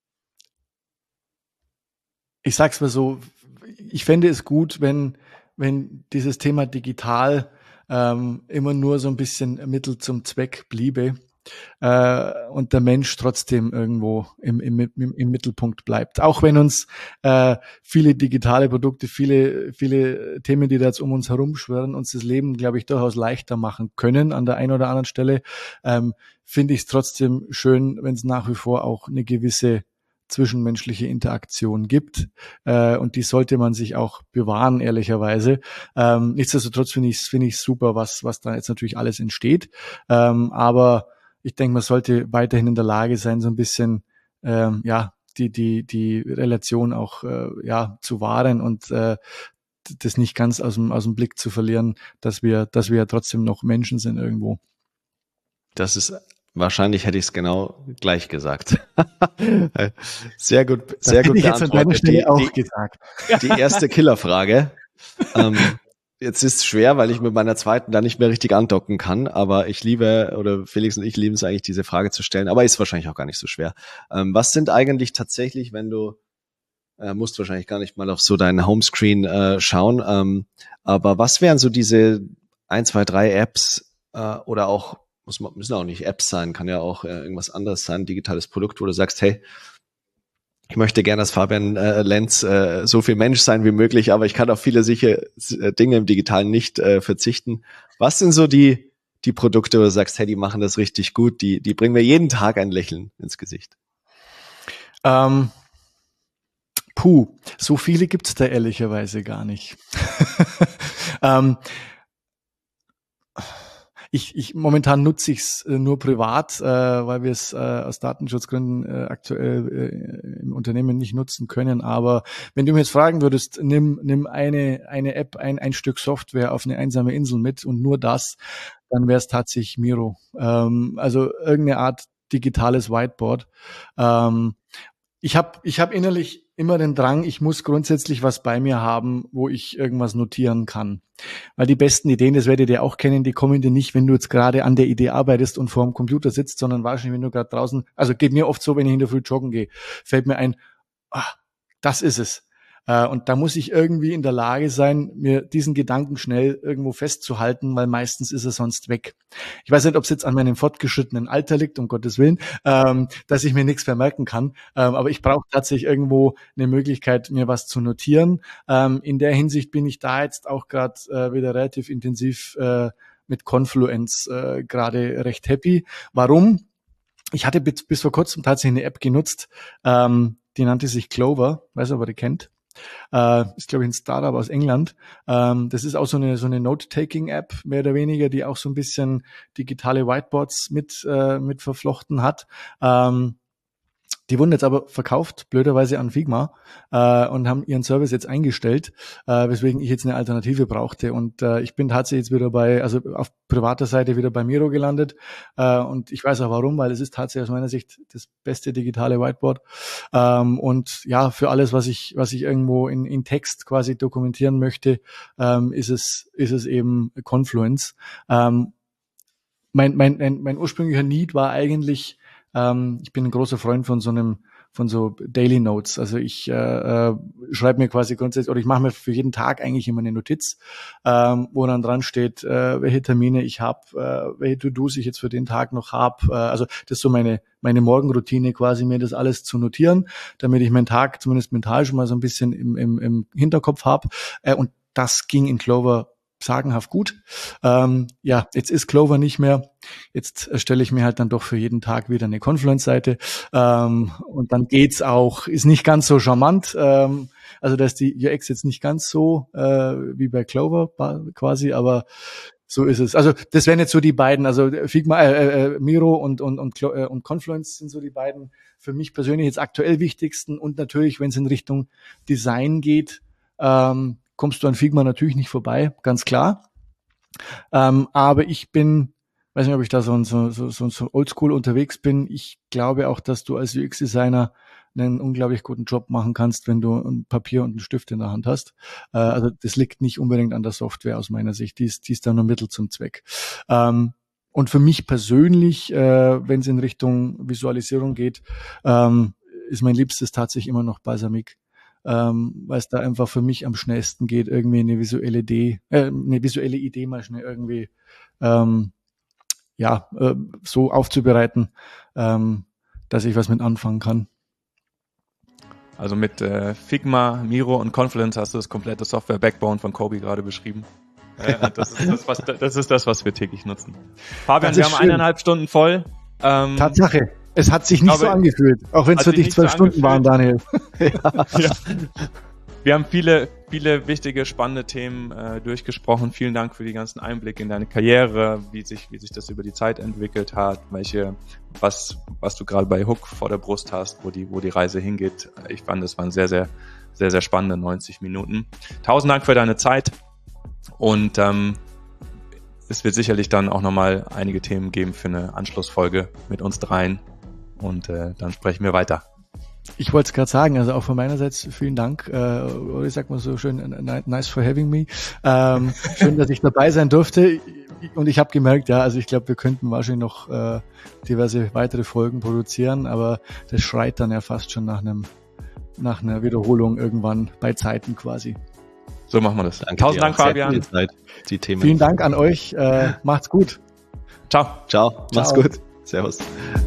ich sag's mal so, ich fände es gut, wenn, wenn dieses Thema digital ähm, immer nur so ein bisschen Mittel zum Zweck bliebe. Äh, und der Mensch trotzdem irgendwo im, im, im, im Mittelpunkt bleibt. Auch wenn uns äh, viele digitale Produkte, viele, viele Themen, die da jetzt um uns herumschwirren, uns das Leben, glaube ich, durchaus leichter machen können an der einen oder anderen Stelle, ähm, finde ich es trotzdem schön, wenn es nach wie vor auch eine gewisse zwischenmenschliche Interaktion gibt. Äh, und die sollte man sich auch bewahren, ehrlicherweise. Ähm, nichtsdestotrotz finde ich es finde ich super, was, was da jetzt natürlich alles entsteht. Ähm, aber ich denke, man sollte weiterhin in der Lage sein, so ein bisschen ähm, ja die die die Relation auch äh, ja zu wahren und äh, das nicht ganz aus dem aus dem Blick zu verlieren, dass wir dass wir ja trotzdem noch Menschen sind irgendwo. Das ist wahrscheinlich hätte ich es genau gleich gesagt. Sehr gut, sehr gut beantwortet. Hätte ich jetzt an deiner Stelle auch die, gesagt. Die erste Killerfrage. ähm, Jetzt ist es schwer, weil ich mit meiner zweiten da nicht mehr richtig andocken kann, aber ich liebe, oder Felix und ich lieben es eigentlich, diese Frage zu stellen, aber ist wahrscheinlich auch gar nicht so schwer. Ähm, was sind eigentlich tatsächlich, wenn du, äh, musst wahrscheinlich gar nicht mal auf so deinen Homescreen äh, schauen, ähm, aber was wären so diese ein, zwei, drei Apps äh, oder auch, muss, müssen auch nicht Apps sein, kann ja auch äh, irgendwas anderes sein, digitales Produkt, wo du sagst, hey, ich möchte gerne als Fabian äh, Lenz äh, so viel Mensch sein wie möglich, aber ich kann auf viele sicher äh, Dinge im Digitalen nicht äh, verzichten. Was sind so die die Produkte, wo du sagst, hey, die machen das richtig gut, die die bringen mir jeden Tag ein Lächeln ins Gesicht? Ähm, puh, so viele gibt's da ehrlicherweise gar nicht. ähm, Ich, ich momentan nutze ich es äh, nur privat, äh, weil wir es äh, aus Datenschutzgründen äh, aktuell äh, im Unternehmen nicht nutzen können. Aber wenn du mir jetzt fragen würdest, nimm nimm eine eine App, ein ein Stück Software auf eine einsame Insel mit und nur das, dann wäre es tatsächlich Miro. Ähm, also irgendeine Art digitales Whiteboard. Ähm, ich habe ich hab innerlich immer den Drang, ich muss grundsätzlich was bei mir haben, wo ich irgendwas notieren kann. Weil die besten Ideen, das werdet ihr auch kennen, die kommen dir nicht, wenn du jetzt gerade an der Idee arbeitest und vor dem Computer sitzt, sondern wahrscheinlich, wenn du gerade draußen, also geht mir oft so, wenn ich in der Früh joggen gehe, fällt mir ein, ah, das ist es. Und da muss ich irgendwie in der Lage sein, mir diesen Gedanken schnell irgendwo festzuhalten, weil meistens ist er sonst weg. Ich weiß nicht, ob es jetzt an meinem fortgeschrittenen Alter liegt, um Gottes Willen, ähm, dass ich mir nichts mehr merken kann. Ähm, aber ich brauche tatsächlich irgendwo eine Möglichkeit, mir was zu notieren. Ähm, in der Hinsicht bin ich da jetzt auch gerade äh, wieder relativ intensiv äh, mit Confluence äh, gerade recht happy. Warum? Ich hatte bis, bis vor kurzem tatsächlich eine App genutzt, ähm, die nannte sich Clover, weiß nicht, ob ihr die kennt. Äh, ist, glaube ich, ein Startup aus England. Ähm, das ist auch so eine so eine Note-Taking-App, mehr oder weniger, die auch so ein bisschen digitale Whiteboards mit äh, mit verflochten hat. Ähm, Die wurden jetzt aber verkauft, blöderweise an Figma, äh, und haben ihren Service jetzt eingestellt, äh, weswegen ich jetzt eine Alternative brauchte. Und äh, ich bin tatsächlich jetzt wieder bei, also auf privater Seite wieder bei Miro gelandet. Äh, und ich weiß auch warum, weil es ist tatsächlich aus meiner Sicht das beste digitale Whiteboard. Ähm, und ja, für alles, was ich, was ich irgendwo in, in Text quasi dokumentieren möchte, ähm, ist es, ist es eben Confluence. Ähm, mein, mein, mein, mein ursprünglicher Need war eigentlich, Ähm, ich bin ein großer Freund von so einem, von so Daily Notes. Also ich äh, äh, schreibe mir quasi grundsätzlich, oder ich mache mir für jeden Tag eigentlich immer eine Notiz, ähm, wo dann dran steht, äh, welche Termine ich habe, äh, welche To-Dos ich jetzt für den Tag noch habe. Äh, also das ist so meine meine Morgenroutine quasi, mir das alles zu notieren, damit ich meinen Tag zumindest mental schon mal so ein bisschen im, im, im Hinterkopf habe. Äh, und das ging in Clover sagenhaft gut. Ähm, ja, jetzt ist Clover nicht mehr. Jetzt erstelle ich mir halt dann doch für jeden Tag wieder eine Confluence-Seite. Ähm, und dann geht's auch, ist nicht ganz so charmant. Ähm, also da ist die U X jetzt nicht ganz so äh, wie bei Clover quasi, aber so ist es. Also das wären jetzt so die beiden, also Figma, äh, äh, Miro und und und, äh, und Confluence sind so die beiden für mich persönlich jetzt aktuell wichtigsten. Und natürlich, wenn es in Richtung Design geht, ähm, kommst du an Figma natürlich nicht vorbei, ganz klar. Ähm, aber ich bin, weiß nicht, ob ich da so, so, so, so oldschool unterwegs bin. Ich glaube auch, dass du als U X-Designer einen unglaublich guten Job machen kannst, wenn du ein Papier und einen Stift in der Hand hast. Äh, also das liegt nicht unbedingt an der Software aus meiner Sicht. Die ist, die ist da nur Mittel zum Zweck. Ähm, und für mich persönlich, äh, wenn es in Richtung Visualisierung geht, ähm, ist mein Liebstes tatsächlich immer noch Balsamiq. Ähm, weil es da einfach für mich am schnellsten geht, irgendwie eine visuelle Idee, äh, eine visuelle Idee mal schnell irgendwie ähm, ja äh, so aufzubereiten, ähm, dass ich was mit anfangen kann. Also mit äh, Figma, Miro und Confluence hast du das komplette Software-Backbone von Kobi gerade beschrieben. Äh, das, ist das, was, das ist das, was wir täglich nutzen. Fabian, wir haben schön. eineinhalb Stunden voll. Ähm, Tatsache. Es hat sich nicht so angefühlt, auch wenn es für dich zwölf Stunden waren, Daniel. ja. Ja. Wir haben viele, viele wichtige, spannende Themen äh, durchgesprochen. Vielen Dank für die ganzen Einblicke in deine Karriere, wie sich, wie sich das über die Zeit entwickelt hat, welche, was, was du gerade bei Hook vor der Brust hast, wo die, wo die Reise hingeht. Ich fand, das waren sehr, sehr, sehr, sehr spannende neunzig Minuten. Tausend Dank für deine Zeit und ähm, es wird sicherlich dann auch nochmal einige Themen geben für eine Anschlussfolge mit uns dreien. Und äh, dann sprechen wir weiter. Ich wollte es gerade sagen, also auch von meiner Seite vielen Dank. Äh, oder ich sag mal so schön, nice for having me. Ähm, schön, dass ich dabei sein durfte. Und ich habe gemerkt, ja, also ich glaube, wir könnten wahrscheinlich noch äh, diverse weitere Folgen produzieren, aber das schreit dann ja fast schon nach einem nach einer Wiederholung irgendwann bei Zeiten quasi. So machen wir das. Danke Tausend Dank, Fabian. Zeit, die Themen. Vielen Dank an euch. Äh, macht's gut. Ciao. Ciao. Mach's Ciao. gut. Servus.